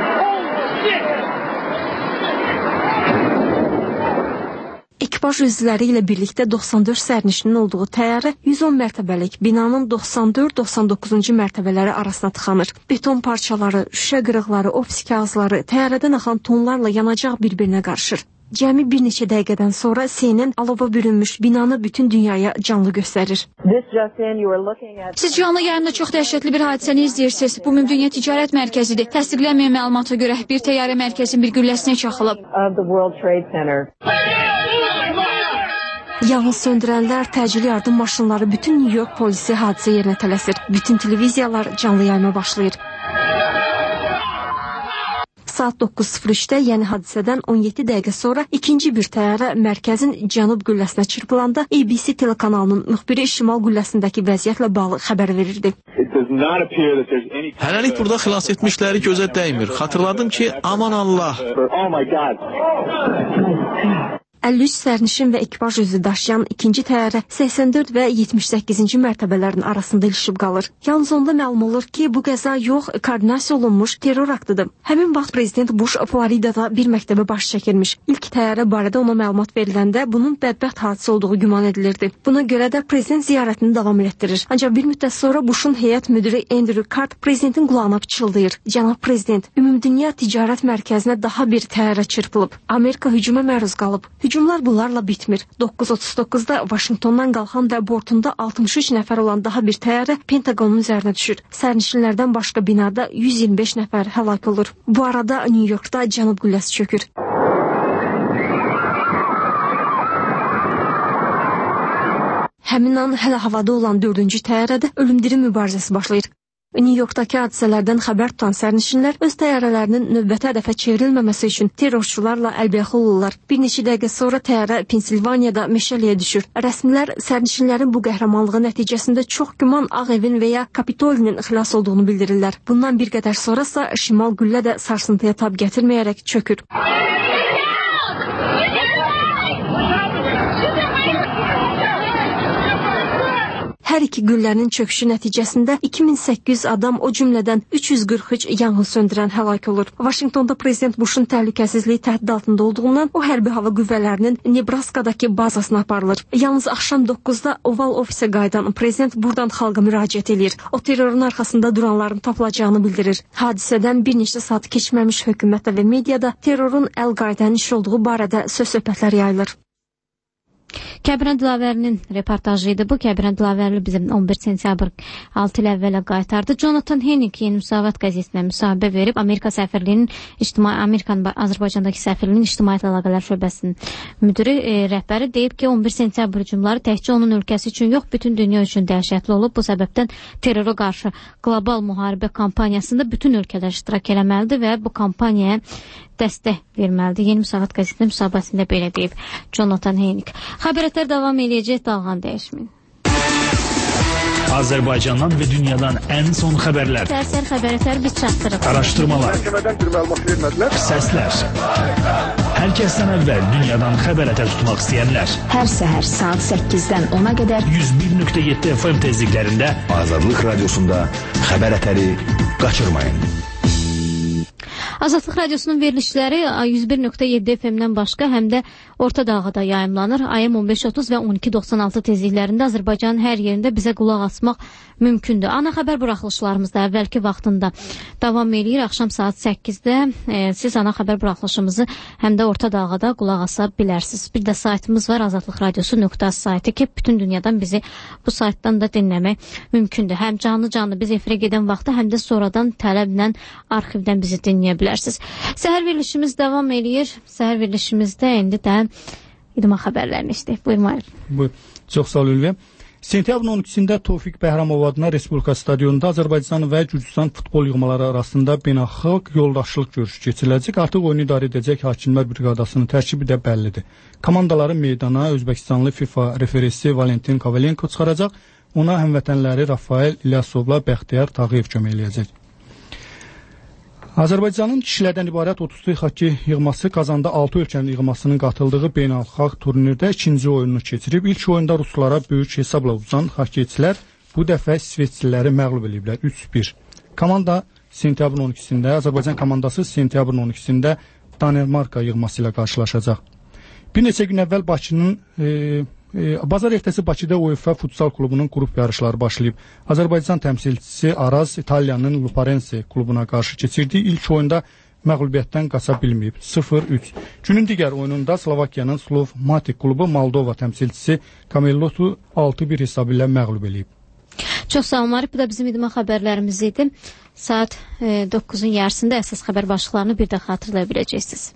Speaker 15: Ekipaj üzvləri ilə birlikdə 94 sərnişinin olduğu təyyarə 110 mərtəbəlik binanın 94-99-cu mərtəbələri arasına tıxanır. Beton parçaları, şüşə qırıqları, ofis kağızları, təyyarədən axan tonlarla yanacaq bir-birinə qarışır. Cəmi bir neçə dəqiqədən sonra CNN alova bürünmüş binanı bütün dünyaya canlı göstərir.
Speaker 16: Siz canlı yayımda çox dəhşətli bir hadisəni izləyirsiniz. Bu Ümumdünya Ticarət Mərkəzidir. Təsdiqlənməyən məlumata görə bir təyyarə mərkəzin bir gülləsinə çaxılıb.
Speaker 15: Yanğın söndürənlər, təcili yardım maşınları, bütün New York polisi hadisə yerinə tələsir. Bütün televiziyalar canlı yayıma başlayır. Saat 9:03-də, yəni hadisədən 17 dəqiqə sonra ikinci bir təyyarə mərkəzin cənub gülləsinə çırpılanda ABC telekanalının müxbiri şimal gülləsindəki vəziyyətlə bağlı xəbər verirdi.
Speaker 17: Hələlik burada xilas etmişləri gözə dəymir. Xatırladım ki, aman Allah.
Speaker 15: 53 sərnişin və ekipaj üzvü daşıyan ikinci təyyarə 84 və 78-ci mərtəbələrin arasında ilişib qalır. Yalnız onda məlum olur ki, bu qəza yox, koordinasiya olunmuş terror aktıdır. Həmin vaxt Prezident Bush Floridada bir məktəbə baş çəkirmiş. İlk təyyarə barədə ona məlumat veriləndə bunun bədbəxt hadisə olduğu güman edilirdi. Buna görə də prezident ziyarətini davam etdirir. Ancaq bir müddət sonra Bush'un heyət müdiri Andrew Cart prezidentin qulağına pıçıldayır. Cənab prezident, Ümumdünya Ticarət Mərkəzinə daha bir təyyarə çırpılıb. Amerika hücuma məruz qalıb. Hücumlar bunlarla bitmir. 9:39-da Vaşinqtondan qalxan və bortunda 63 nəfər olan daha bir təyyarə Pentagonun üzərinə düşür. Sərnişinlərdən başqa binada 125 nəfər həlak olur. Bu arada New Yorkda cənub qülləsi çökür. Həmin an hələ havada olan 4-cü təyyarədə ölüm-dirim mübarizəsi başlayır. New Yorkdakı hadisələrdən xəbər tutan sərnişinlər öz təyyarələrinin növbəti hədəfə çevrilməməsi üçün terrorçularla əlbəyaxlı olurlar. Bir neçə dəqiqə sonra təyyarə Pensilvaniyada meşəliyə düşür. Rəsmilər sərnişinlərin bu qəhrəmanlığı nəticəsində çox güman Ağ Evin və ya Kapitolinin xilas olduğunu bildirirlər. Bundan bir qədər sonrasa şimal güllə də sarsıntıya tab gətirməyərək çökür. Hər iki güllənin çöküşü nəticəsində 2800 adam, o cümlədən 343 yanğın söndürən həlak olur. Vaşinqtonda prezident Bush'un təhlükəsizliyi təhdid altında olduğundan o hərbi hava qüvvələrinin Nebraskadakı bazasına aparılır. Yalnız axşam 9-da Oval ofisə qayıdan prezident buradan xalqa müraciət edir. O terrorun arxasında duranların tapılacağını bildirir. Hadisədən bir neçə saat keçməmiş hökumətdə və mediada terrorun Əl-Qaidənin iş olduğu barədə söz-söhbətlər yayılır.
Speaker 1: Kəbirən Dilavərinin reportajı idi bu. Kəbirən Dilavərli bizim 11 sentyabr 6 il əvvələ qaytardı. Jonathan Hennick Yeni Müsavat qəzetinə müsahibə verib Amerika səfirliyinin Amerikanın Azərbaycandakı səfirliyinin İctimaiyyət Əlaqələr şöbəsinin müdiri, rəhbəri deyib ki, 11 sentyabr hücumları təkcə onun ölkəsi üçün yox, bütün dünya üçün dəhşətli olub. Bu səbəbdən terrora qarşı qlobal müharibə kampaniyasında bütün ölkələr iştirak eləməlidir və bu kampaniyaya dəstək verməlidir. Yeni Müsavat qəzetinin müsahibəsində belə deyib Jonathan Hennick. Xəbərətlər davam edəcək, dalğan dəyişməyin.
Speaker 4: Azərbaycandan və dünyadan ən son xəbərlər.
Speaker 1: Sərsər xəbərətlər biz çatdırıq.
Speaker 4: Araşdırmalar. Səslər. Hər kəsdən əvvəl dünyadan xəbərətər tutmaq istəyənlər.
Speaker 13: Hər səhər saat 8-dən 10-a qədər
Speaker 4: 101.7 FM tezliklərində
Speaker 10: Azadlıq Radiosunda xəbərətəri qaçırmayın.
Speaker 1: Azadlıq Radiosunun verilişləri 101.7 FM-dən başqa həm də Orta Dağda yayımlanır. AM 15.30 və 12.96 tezliklərində Azərbaycanın hər yerində bizə qulaq asmaq mümkündür. Ana xəbər buraxılışlarımızda əvvəlki vaxtında davam edir. Axşam saat 8-də siz ana xəbər buraxılışımızı həm də Orta Dağda qulaq asa bilərsiniz. Bir də saytımız var, azadlıqradiosu.az saytı ki, bütün dünyadan bizi bu saytdan da dinləmək mümkündür. Həm canlı biz efirə gedən vaxtda, həm də sonradan tələblə arxivdən bizi dinləyə bilərsiniz. Səhər verilişimiz davam edir. Səhər verilişimizdə indi də idman xəbərlərini işləyək. Buyurmayın.
Speaker 2: Buyur. Çox sağ ol Ülviyə. Sentyabrın 12-sində Tofiq Bəhramov adına Respublika stadionunda Azərbaycan və Gürcüstan futbol yığmaları arasında beynəlxalq yoldaşlıq görüşü keçiriləcək. Artıq oyunu idarə edəcək hakimlər briqadasının tərkibi də bəllidir. Komandaları meydana Özbəkistanlı FIFA referisi Valentin Kovalenko çıxaracaq. Ona həmvətənləri Rafael İlyasovla Bəxtiyar Tağıyev kömək eləyəcək. Azərbaycanın kişilərdən ibarət 30 xokkey yığması Kazanda 6 ölkənin yığmasının qatıldığı beynəlxalq turnirdə ikinci oyununu keçirib. İlk oyunda ruslara böyük hesabla uzan xokkeyçilər bu dəfə İsveçliləri məğlub ediblər 3-1. Komanda sentyabrın 12-sində, Azərbaycan komandası sentyabrın 12-sində Danimarka yığması ilə qarşılaşacaq. Bir neçə gün əvvəl Bazar ertəsi Bakıda UEFA futsal klubunun qrup yarışları başlayıb. Azərbaycan təmsilçisi Araz İtaliyanın Luparense klubuna qarşı keçirdiyi ilk oyunda məğlubiyyətdən qaça bilməyib. 0-3. Günün digər oyununda Slovakiyanın Slovmatik klubu Moldova təmsilçisi Kamelotu 6-1 hesabı ilə məğlub edib.
Speaker 1: Çox sağ olun. Bu da bizim idman xəbərlərimiz idi. Saat 9-un yarısında əsas xəbər başlıqlarını bir də xatırlaya biləcəksiniz.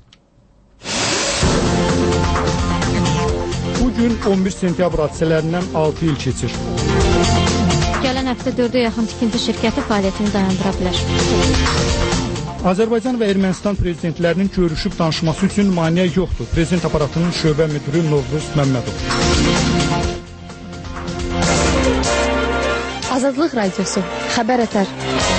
Speaker 2: Bugün 11 sentyabr hadisələrindən 6 il keçir.
Speaker 1: Gələn həftə 4-ə yaxın tikinti şirkəti fəaliyyətini dayandıra bilər.
Speaker 2: Azərbaycan və Ermənistan prezidentlərinin görüşüb danışması üçün maneə yoxdur. Prezident aparatının şöbə müdürü Novruz Məmmədov.
Speaker 13: Azadlıq Radiosu. Xəbər ətər.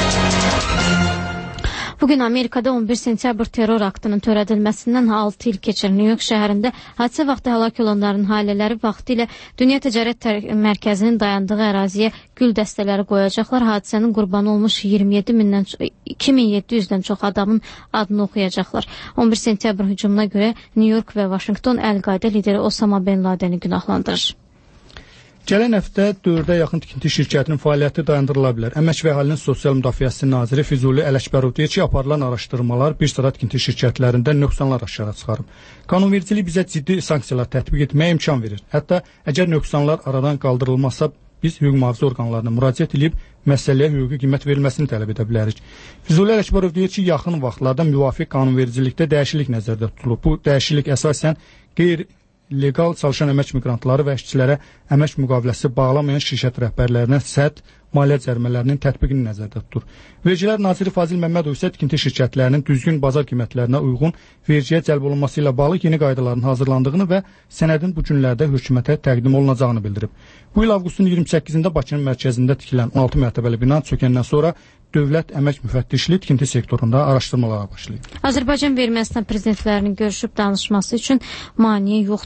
Speaker 1: Bugün Amerikada 11 sentyabr terror aktının törədilməsindən 6 il keçir. New York şəhərində hadisə vaxtı həlak olanların ailələri vaxtı ilə Dünya Ticarət Mərkəzinin dayandığı əraziyə gül dəstələri qoyacaqlar. Hadisənin qurbanı olmuş 2700-dən çox adamın adını oxuyacaqlar. 11 sentyabr hücumuna görə New York və Vaşinqton Əl-Qaidə lideri Osama Bin Ladeni günahlandırır.
Speaker 2: Gələn həftə 4-ə yaxın tikinti şirkətinin fəaliyyəti dayandırıla bilər. Əmək və Əhalinin Sosial Müdafiəsi naziri Füzuli Ələkbərov deyir ki, aparılan araşdırmalar bir sıra tikinti şirkətlərində nöqsanlar aşkara çıxarıb. Qanunvericilik bizə ciddi sanksiyalar tətbiq etməyə imkan verir. Hətta əgər nöqsanlar aradan qaldırılmazsa, biz hüquq mühafizə orqanlarına müraciət edib məsələyə hüquqi qiymət verilməsini tələb edə bilərik. Füzuli Ələkbərov deyir ki, yaxın vaxtlarda müvafiq qanunvericilikdə dəyişiklik nəzərdə tutulub. Bu dəyişiklik əsasən legal çalışan əmək miqrantları və işçilərə əmək müqaviləsi bağlamayan şirkət rəhbərlərinə sərt maliyyə cərimələrinin tətbiqini nəzərdə tutur. Vergilər naziri Fazil Məmmədov isə tikinti şirkətlərinin düzgün bazar qiymətlərinə uyğun vergiyə cəlb olunması ilə bağlı yeni qaydaların hazırlandığını və sənədin bu günlərdə hökumətə təqdim olunacağını bildirib. Bu il avqustun 28-də Bakının mərkəzində tikilən 16 mərtəbəli bina çökəndən sonra Dövlət Əmək Müfəttişliyi tikinti sektorunda araşdırmalara başlayıb.
Speaker 1: Azərbaycan və Ermənistan prezidentlərinin görüşüb danışması üçün maneə yoxdur.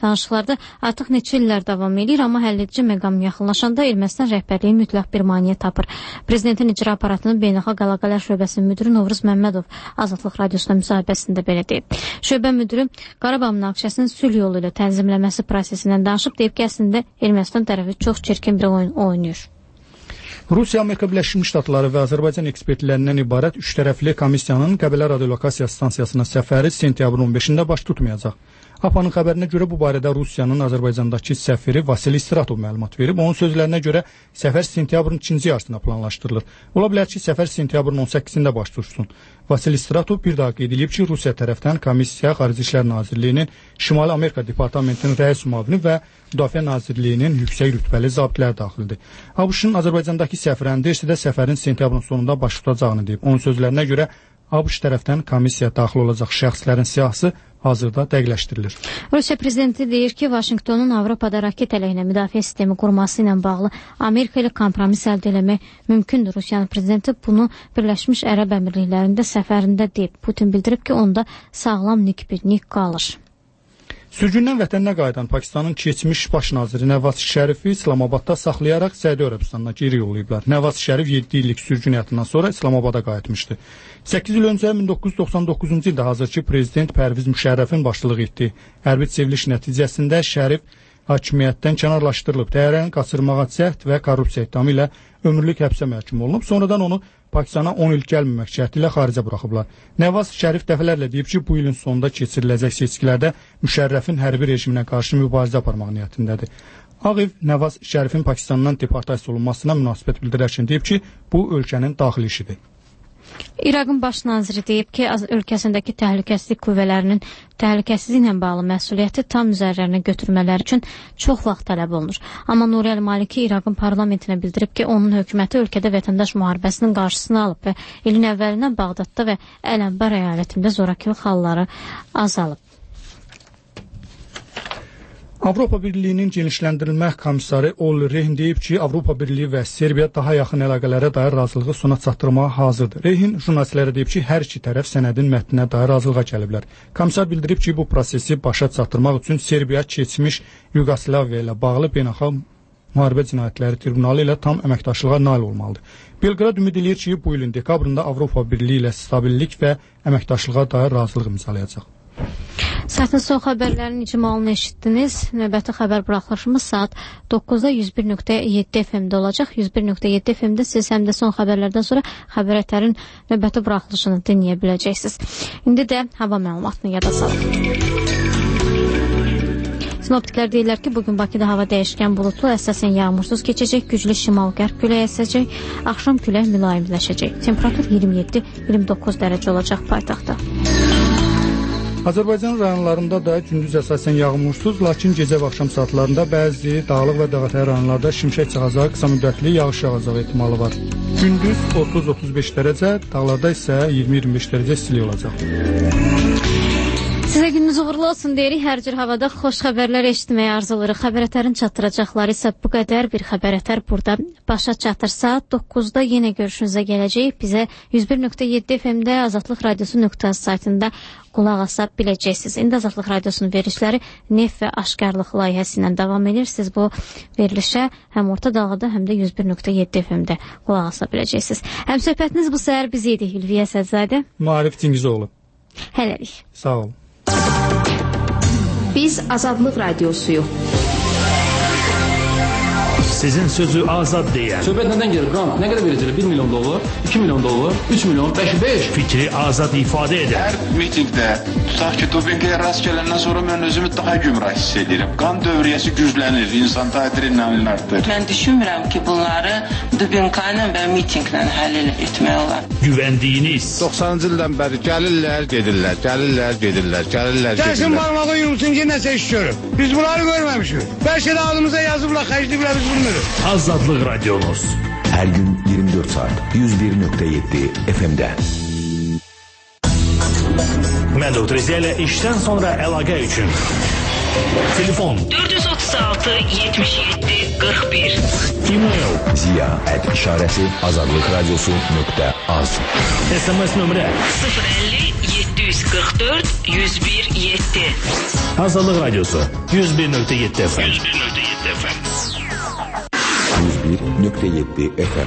Speaker 1: Danışıqlarda artıq neçə illər davam edir, amma həlledici məqam yaxınlaşanda Ermənistan rəhbərliyi mütləq bir maneə tapır. Prezidentin icra aparatının beynəlxalq əlaqələr şöbəsinin müdürü Novruz Məmmədov Azadlıq Radiosuna müsahibəsində belə deyib. Şöbə müdürü Qarabağ münaqişəsinin sülh yolu ilə tənzimləməsi prosesindən danışıb, deyib ki, əslində Ermənistan tərəfi çox çirkin bir oyun oynayır.
Speaker 2: Rusiya, Amerika Birləşmiş Ştatları və Azərbaycan ekspertlərindən ibarət üç tərəfli komissiyanın Qəbələ radiolokasiya stansiyasına səfəri sentyabrın 15-də baş tutmayacaq. APA-nın xəbərinə görə bu barədə Rusiyanın Azərbaycandakı səfiri Vasili Stratov məlumat verib. Onun sözlərinə görə səfər sentyabrın 2-ci yarısına planlaşdırılır. Ola bilər ki, səfər sentyabrın 18-də baş tutsun. Vasili Stratov bir daha qeyd edib ki, Rusiya tərəfdən komissiya Xarici İşlər Nazirliyinin, Şimali Amerika Departamentinin rəis müavini və Müdafiə Nazirliyinin yüksək rütbəli zabitlər daxildir. ABŞ-ın Azərbaycandakı səfiri Andersi də səfərin sentyabrın sonunda baş tutacağını deyib. Onun sözlərinə görə ABŞ tərəfdən komissiya daxil olacaq şəxslərin siyahısı hazırda dəqiqləşdirilir.
Speaker 1: Rusiya prezidenti deyir ki, Vaşinqtonun Avropada raket əleyhinə müdafiə sistemi qurması ilə bağlı Amerika ilə kompromis əldə eləmək mümkündür. Rusiyanın prezidenti bunu Birləşmiş Ərəb Əmirliklərində səfərində deyib. Putin bildirib ki, onda sağlam nikbirlik qalır.
Speaker 2: Sürgündən vətəninə qayıdan Pakistanın keçmiş baş naziri Nəvaz Şərifi İslamabadda saxlayaraq Səudi Ərəbistanına geri yollayıblar. Nəvaz Şərif 7 illik sürgün həyatından sonra İslamabada qayıtmışdı. 8 il öncə 1999-cu ildə hazırki prezident Pərviz Müşərrəfin başçılığı etdiyi hərbi çevriliş nəticəsində Şərif hakimiyyətdən kənarlaşdırılıb, təyyarəni qaçırmağa cəhd və korrupsiya ittihamı ilə ömürlük həbsə məhkum olunub. Sonradan onu Pakistana 10 il gəlməmək cəhdi ilə xaricə buraxıblar. Nəvaz Şərif dəfələrlə deyib ki, bu ilin sonunda keçiriləcək seçkilərdə Müşərrəfin hərbi rejiminə qarşı mübarizə aparmaq niyyətindədir. Ağ Ev Nəvaz Şərifin Pakistandan deportasiya olunmasına münasibət bildirərkən deyib ki, bu ölkənin daxili işidir.
Speaker 1: İraqın baş naziri deyib ki, ölkəsindəki təhlükəsizlik qüvvələrinin təhlükəsizliklə bağlı məsuliyyəti tam üzərlərinə götürmələri üçün çox vaxt tələb olunur. Amma Nuri Əl-Maliki İraqın parlamentinə bildirib ki, onun hökuməti ölkədə vətəndaş müharibəsinin qarşısını alıb və ilin əvvəlindən Bağdadda və Əl-Ənbar əyalətində zorakılıq halları azalıb.
Speaker 2: Avropa Birliyinin genişləndirilmə komissarı Olli Rehn deyib ki, Avropa Birliyi və Serbiya daha yaxın əlaqələrə dair razılığı sona çatdırmağa hazırdır. Rehn jurnalistlərə deyib ki, hər iki tərəf sənədin mətninə dair razılığa gəliblər. Komissar bildirib ki, bu prosesi başa çatdırmaq üçün Serbiya keçmiş Yugoslaviya ilə bağlı beynəlxalq müharibə cinayətləri tribunalı ilə tam əməkdaşlığa nail olmalıdır. Belqrad ümid edir ki, bu ilin dekabrında Avropa Birliyi ilə stabillik və əməkdaşlığa dair razılıq imzalayacaq.
Speaker 1: Səhtin son xəbərlərin icmalını eşitdiniz. Növbəti xəbər buraxılışımız saat 9-da 101.7 FM-də olacaq. 101.7 FM-də siz həm də son xəbərlərdən sonra xəbər ətərin növbəti buraxılışını dinləyə biləcəksiniz. İndi də hava məlumatını yada salın. Sinoptiklər deyirlər ki, bugün Bakıda hava dəyişkən bulutlu, əsasən yağmursuz keçəcək, güclü şimal-qərb küləyi əsəcək, axşam külək mülayimləşəcək. Temperatur 27-29 dərəcə olacaq paytaxtda.
Speaker 2: Azərbaycan rayonlarında da gündüz əsasən yağmursuz, lakin gecə və axşam saatlarında bəzi dağlıq və dağətəyi rayonlarda şimşək çaxacağı, qısa müddətli yağış yağacağı ehtimalı var. Gündüz 30-35 dərəcə, dağlarda isə 20-25 dərəcə istilik olacaq.
Speaker 1: Sizə gününüz uğurlu olsun deyirik. Hər cür havada xoş xəbərlər eşitməyə arzulayırıq. Xəbər ətərin çatdıracaqları isə bu qədər. Bir xəbər ətər burada başa çatır. Saat 9-da yenə görüşünüzə gələcəyik. Bizə 101.7 FM-də Azadlıq Radiosu saytında qulaq asa biləcəksiniz. İndi Azadlıq Radiosunun verilişləri neft və aşkarlıq layihəsi ilə davam edir. Siz bu verilişə həm orta dalğada, həm də 101.7 FM-də qulaq asa biləcəksiniz. Həm söhbətiniz bu səhər biz idi. Hülviyə Sədzadə,
Speaker 2: Maarif Cingizoğlu.
Speaker 1: Hələlik.
Speaker 2: Sağ olun.
Speaker 13: Biz Azadlıq Radiosuyuq.
Speaker 4: Sizin sözü azad deyən.
Speaker 18: Söhbət nədən gelir? Qram, nə qədər verəcəklər? 1 milyon dollar, 2 milyon dollar, 3 milyon, 5.
Speaker 4: Fikri azad ifadə edən.
Speaker 6: Hər mitingdə, tutaq ki, dopinqə rast gələndən sonra mən özümü daha gümrah hiss edirəm. Qan dövriyyəsi güclənir, insan adrenalin artır.
Speaker 7: Mən düşünmürəm ki, bunları dopinqə ilə və mitinqlə həll etmək olar.
Speaker 4: Güvəndiyiniz.
Speaker 8: 90-cı ildən bəri gəlirlər, gedirlər, gəlirlər, gedirlər, gəlirlər, gedirlər.
Speaker 19: Gəlsin barmağı yumsun ki, nəsə iş görür. Biz bunları görməmişik. Bəlkə də adımıza yazıblar, xərcliblər, biz bilmirik.
Speaker 4: Azadlıq Radiomuz.
Speaker 10: Hər gün 24 saat 101.7 FM-də.
Speaker 4: Məhdud Rizə ilə işdən sonra əlaqə üçün telefon
Speaker 20: 436 77 41.
Speaker 4: E-mail
Speaker 10: ziya@işarəsi azadlıqradiosu.az.
Speaker 4: SMS nömrə
Speaker 20: 050 700 744 101 7.
Speaker 4: Azadlıq Radiosu 101.7 FM.
Speaker 10: 101.7 FM.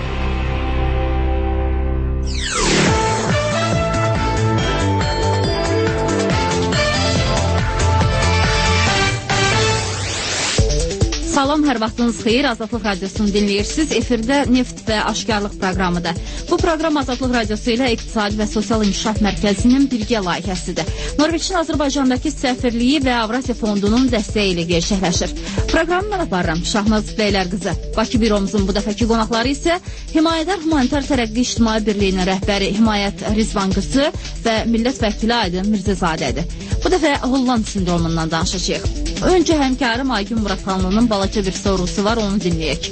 Speaker 21: Salam, hər vaxtınız xeyir. Azadlıq Radiosunu dinləyirsiniz. Efirdə Neft və Aşkarlıq proqramıdır. Bu proqram Azadlıq Radiosu ilə İqtisadi və Sosial İnkişaf Mərkəzinin birgə layihəsidir. Norveçin Azərbaycandakı səfirliyi və Avrasiya Fondunun dəstəyi ilə gerçəkləşir. Proqramı mən aparıram, Şahnaz Bəylərqızı. Bakı büromuzun bu dəfəki qonaqları isə Himayədar Humanitar Tərəqqi İctimai Birliyinin rəhbəri Himayət Rizvanqızı və millət vəkili Aydın Mirzəzadədir. Bu dəfə Holland sindromundan danışacağıq. Öncə həmkarım Aygün Muratxanlının balaca bir sorusu var, onu dinləyək.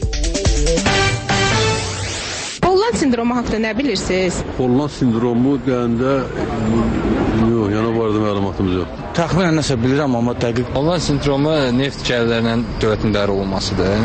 Speaker 3: Holland sindromu haqqında nə bilirsiniz?
Speaker 22: Holland sindromu deyəndə yox, yana barədə məlumatımız yox.
Speaker 23: Təxminən nəsə bilirəm, amma dəqiq. Holland sindromu neft gəlirlərinin dövlətin idarə olunmasıdır.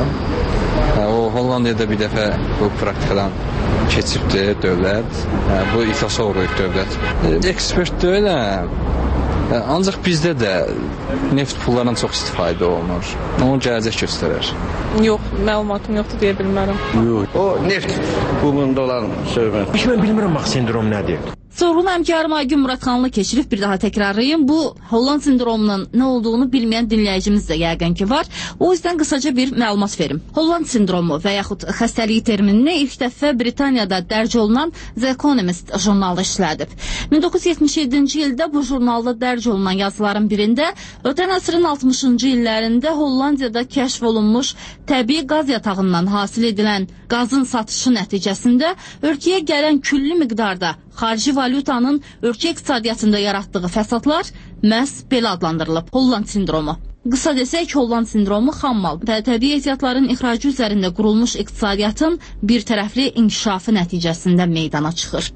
Speaker 23: O Hollandiyada bir dəfə bu praktikadan keçibdir dövlət. Bu iflasa uğrayıb dövlət. Ekspert deyiləm. Ancaq bizdə də neft pullarından çox istifadə olunur. Onu gələcək göstərər.
Speaker 3: Yox, məlumatım yoxdur deyə bilmərəm.
Speaker 22: Yox.
Speaker 23: O neft bumunda olan söhbət.
Speaker 4: Heç mən bilmirəm bax sindrom nədir.
Speaker 21: Sorğunu həmkarım Aygün Muratxanlı keçirib, bir daha təkrarlayım. Bu Holland sindromunun nə olduğunu bilməyən dinləyicimiz də yəqin ki var. O yüzdən qısaca bir məlumat verim. Holland sindromu və yaxud xəstəliyi terminini ilk dəfə Britaniyada dərc olunan The Economist jurnalı işlədib. 1977-ci ildə bu jurnalda dərc olunan yazıların birində ötən əsrin 60-cı illərində Hollandiyada kəşf olunmuş təbii qaz yatağından hasil edilən qazın satışı nəticəsində ölkəyə gələn külli miqdarda xarici valyutanın ölkə iqtisadiyyatında yaratdığı fəsadlar məhz belə adlandırılıb: Holland sindromu. Qısa desək, Holland sindromu xammal və təbii ehtiyatların ixracı üzərində qurulmuş iqtisadiyyatın bir tərəfli inkişafı nəticəsində meydana çıxır.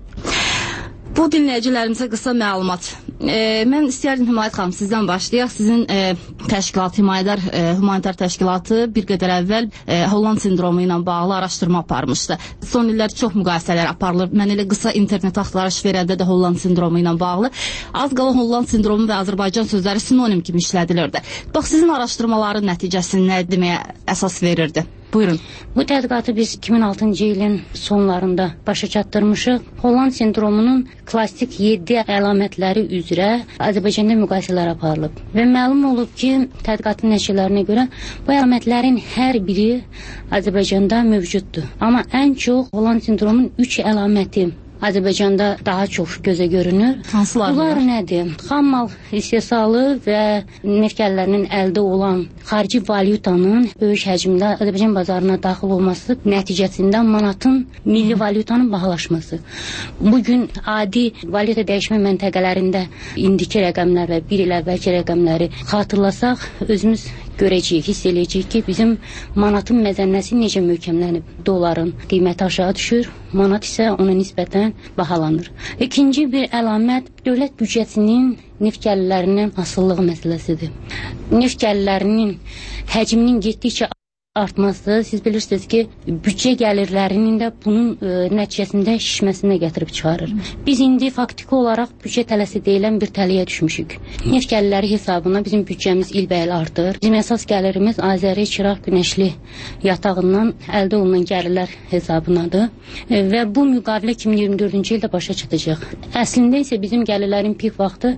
Speaker 21: Bu dinləyicilərimizə qısa məlumat. Mən istəyərdim Himayət xanım, sizdən başlayaq. Sizin təşkilat, Himayədar Humanitar Təşkilatı bir qədər əvvəl Holland sindromu ilə bağlı araşdırma aparmışdı. Son illər çox müqayisələr aparılır. Mən elə qısa internet axtarış verəndə də Holland sindromu ilə bağlı az qala Holland sindromu və Azərbaycan sözləri sinonim kimi işlədilirdi. Bax, sizin araşdırmaların nəticəsini nə deməyə əsas verirdi? Buyurun.
Speaker 24: Bu tədqiqatı biz 2006-cı ilin sonlarında başa çatdırmışıq. Holland sindromunun klassik 7 əlamətləri üzrə Azərbaycanda müqayisələr aparılıb. Və məlum olub ki, tədqiqatın nəticələrinə görə bu əlamətlərin hər biri Azərbaycanda mövcuddur. Amma ən çox Holland sindromunun 3 əlaməti Azərbaycanda daha çox gözə görünür.
Speaker 21: Hansılar?
Speaker 24: Bunlar nədir? Xammal istehsalı və neft gəlirlərinin əldə olan xarici valyutanın böyük həcmdə Azərbaycan bazarına daxil olması nəticəsində manatın milli valyutanın bahalaşması. Bugün adi valyuta dəyişmə məntəqələrində indiki rəqəmlər və bir il əvvəlki rəqəmləri xatırlasaq, özümüz görəcəyik, hiss eləyəcəyik ki, bizim manatın məzənnəsi necə möhkəmlənib. Doların qiyməti aşağı düşür, manat isə ona nisbətən bahalanır. İkinci bir əlamət dövlət büdcəsinin neft gəlirlərindən asılılığı məsələsidir. Neft gəlirlərinin həcminin getdikcə artması, siz bilirsiniz ki, büdcə gəlirlərinin də bunun nəticəsində şişməsinə gətirib çıxarır. Biz indi faktiki olaraq büdcə tələsi deyilən bir tələyə düşmüşük. Neft gəlirləri hesabına bizim büdcəmiz ilbəil artır. Bizim əsas gəlirimiz Azəri Çıraq Günəşli yatağından əldə olunan gəlirlər hesabınadır və bu müqavilə 2024-cü ildə başa çatacaq. Əslində isə bizim gəlirlərin pik vaxtı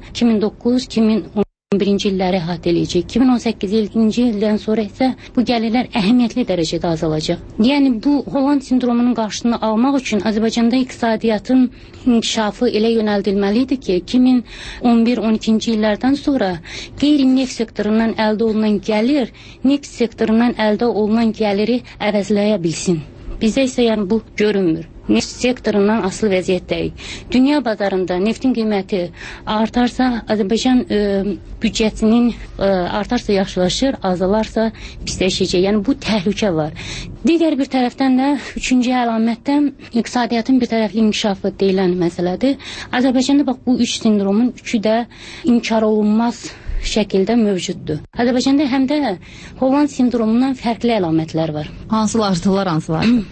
Speaker 24: 2009-2011-ci illəri əhatə eləyəcək. 2018-ci ildən sonra isə bu gəlirlər əhəmiyyətli dərəcədə azalacaq. Yəni bu Holland sindromunun qarşısını almaq üçün Azərbaycanda iqtisadiyyatın inkişafı elə yönəldilməli idi ki, 2011-12-ci illərdən sonra qeyri-neft sektorundan əldə olunan gəlir neft sektorundan əldə olunan gəliri əvəzləyə bilsin. Bizdə isə yəni bu görünmür. Neft sektorundan asılı vəziyyətdəyik. Dünya bazarında neftin qiyməti artarsa, Azərbaycan büdcəsinin artarsa yaxşılaşır, azalarsa pisləşəcək. Yəni bu təhlükə var. Digər bir tərəfdən də üçüncü əlamətdən iqtisadiyyatın bir tərəfli inkişafı deyilən məsələdir. Azərbaycanda bax bu üç sindromun üçü də inkar olunmaz şəkildə mövcuddur. Azərbaycanda həm də Holland sindromundan fərqli əlamətlər var.
Speaker 21: Hansılardılar, hansılar?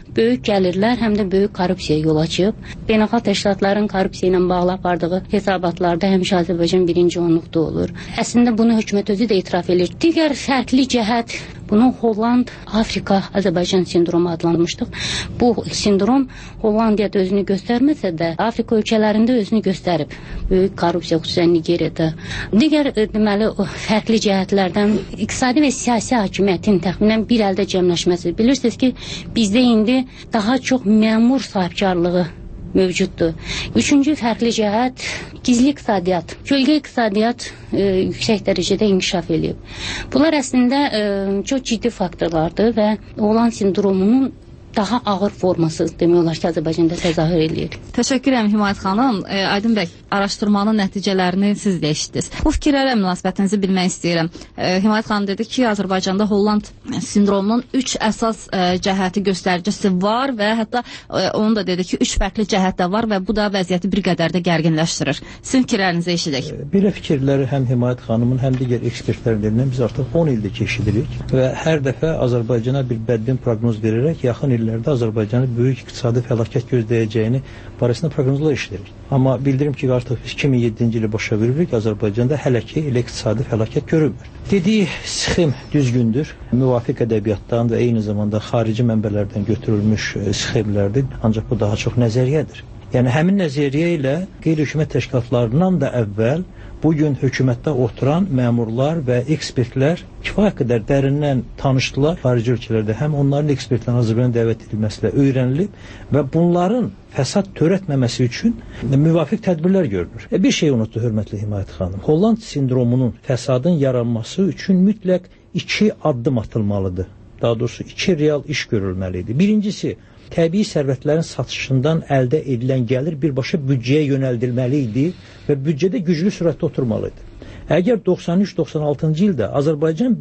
Speaker 24: böyük gəlirlər, həm də böyük korrupsiyaya yol açıb. Beynəlxalq təşkilatların korrupsiya ilə bağlı apardığı hesabatlarda həmişə Azərbaycan birinci onluqda olur. Əslində bunu hökumət özü də etiraf edir. Digər fərqli cəhət bunu Holland, Afrika, Azərbaycan sindromu adlandırmışdıq. Bu sindrom Hollandiyada özünü göstərməsə də, Afrika ölkələrində özünü göstərib. Böyük korrupsiya, xüsusən Nigeriyada. Digər deməli fərqli cəhətlərdən iqtisadi və siyasi hakimiyyətin təxminən bir əldə cəmləşməsi. Bilirsiniz ki, bizdə indi daha çox məmur sahibkarlığı mövcuddur. Üçüncü fərqli cəhət gizli iqtisadiyyat. Kölgə iqtisadiyyat yüksək dərəcədə inkişaf edib. Bunlar əslində çox ciddi faktorlardır və Holland sindromunun daha ağır forması demək olar ki, Azərbaycanda təzahür edir.
Speaker 21: Təşəkkür edirəm Himayət xanım. Aydın bəy, araşdırmanın nəticələrini siz də eşitdiniz. Bu fikirlərə münasibətinizi bilmək istəyirəm. Himayət xanım dedi ki, Azərbaycanda Holland sindromunun 3 əsas cəhəti göstəricisi var və hətta onu da dedi ki, 3 fərqli cəhət də var və bu da vəziyyəti bir qədər də gərginləşdirir. Sizin fikirlərinizi eşidək.
Speaker 5: Belə fikirləri həm Himayət xanımın, həm digər ekspertlərindən biz artıq 10 ildir ki, eşidirik və hər dəfə Azərbaycana bir bədbin proqnoz verərək yaxın illərdə Azərbaycanı böyük iqtisadi fəlakət gözləyəcəyini barəsində proqnozlar eşidirik. Amma bildirim ki, artıq biz 2007-ci ili başa veririk, Azərbaycanda hələ ki elə iqtisadi fəlakət görülmür. Dediyi sxem düzgündür. Müvafiq ədəbiyyatdan və eyni zamanda xarici mənbələrdən götürülmüş sxemlərdir. Ancaq bu daha çox nəzəriyyədir. Yəni həmin nəzəriyyə ilə qeyri-hökumət təşkilatlarından da əvvəl bugün hökumətdə oturan məmurlar və ekspertlər kifayət qədər dərindən tanışdılar xarici ölkələrdə. Həm onların ekspertlərin Azərbaycana dəvət edilməsilə öyrənilib və bunların fəsad törətməməsi üçün müvafiq tədbirlər görülür. Bir şey unutdu hörmətli Himayət xanım. Holland sindromunun fəsadın yaranması üçün mütləq 2 addım atılmalıdır. Daha doğrusu 2 real iş görülməlidir. Birincisi, təbii sərvətlərin satışından əldə edilən gəlir birbaşa büdcəyə yönəldilməli idi və büdcədə güclü sürətdə oturmalı idi. Əgər 93-96-cı ildə Azərbaycan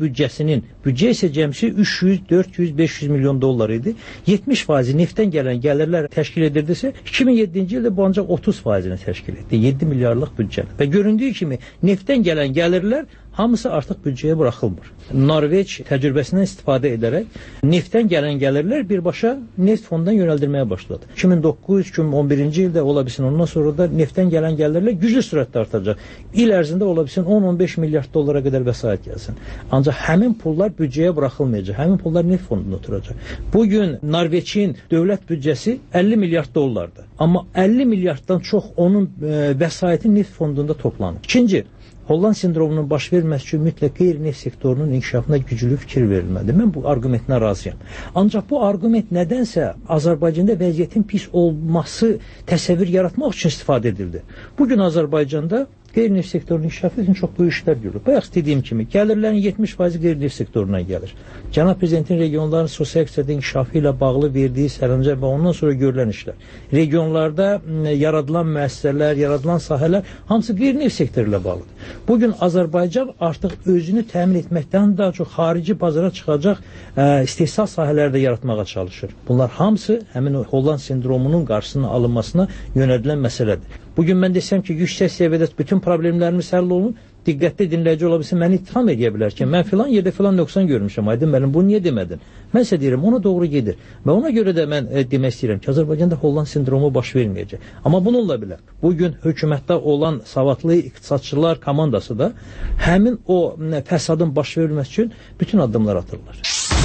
Speaker 5: büdcə isə cəmsi 300, 400, 500 milyon dollar idi, 70% neftdən gələn gəlirlər təşkil edirdisə, 2007-ci ildə bu ancaq 30%-ni təşkil etdi, 7 milyarlıq büdcəni. Və göründüyü kimi neftdən gələn gəlirlər hamısı artıq büdcəyə buraxılmır. Norveç təcrübəsindən istifadə edərək neftdən gələn gəlirlər birbaşa neft fondundan yönəldirməyə başladı. 2009-2011-ci ildə ola bilsin, ondan sonra da neftdən gələn gəlirlər güclü sürətdə artacaq. İl ərzində ola bilsin 10-15 milyard dollara qədər vəsait gəlsin. Ancaq həmin pullar büdcəyə buraxılmayacaq. Həmin pullar neft fondunda oturacaq. Bugün Norveçin dövlət büdcəsi 50 milyard dollardır. Amma 50 milyarddan çox onun vəsaiti neft fondunda toplanır. İkinci, Holland sindromunun baş verməsi üçün mütləq qeyri-neft sektorunun inkişafına güclü fikir verilməlidir. Mən bu argumentinə razıyam. Ancaq bu argument nədənsə Azərbaycanda vəziyyətin pis olması təsəvvür yaratmaq üçün istifadə edildi. Bugün Azərbaycanda qeyri-neft sektorunun inkişafı üçün çox böyük işlər görülür. Bayaq dediyim kimi, gəlirlərin 70% qeyri-neft sektorundan gəlir. Cənab Prezidentin regionların sosial-iqtisadi inkişafı ilə bağlı verdiyi sərəncam və ondan sonra görülən işlər. Regionlarda yaradılan müəssisələr, yaradılan sahələr hamısı qeyri-neft sektoru ilə bağlıdır. Bugün Azərbaycan artıq özünü təmin etməkdən daha çox xarici bazara çıxacaq istehsal sahələrdə yaratmağa çalışır. Bunlar hamısı həmin Holland sindromunun qarşısının alınmasına yönəldilən məsələdir. Bugün mən desəm ki, yüksək səviyyədə bütün problemlərimiz həll olunur, diqqətli dinləyici ola bilsin, məni ittiham edə bilər ki, mən filan yerdə filan nöqsan görmüşəm, Aydın müəllim, bunu niyə demədin? Mən isə deyirəm, ona doğru gedir. Və ona görə də mən demək istəyirəm ki, Azərbaycanda Holland sindromu baş verməyəcək. Amma bununla belə, bugün hökumətdə olan savadlı iqtisadçılar komandası da həmin o fəsadın baş verilməsi üçün bütün addımlar atırlar.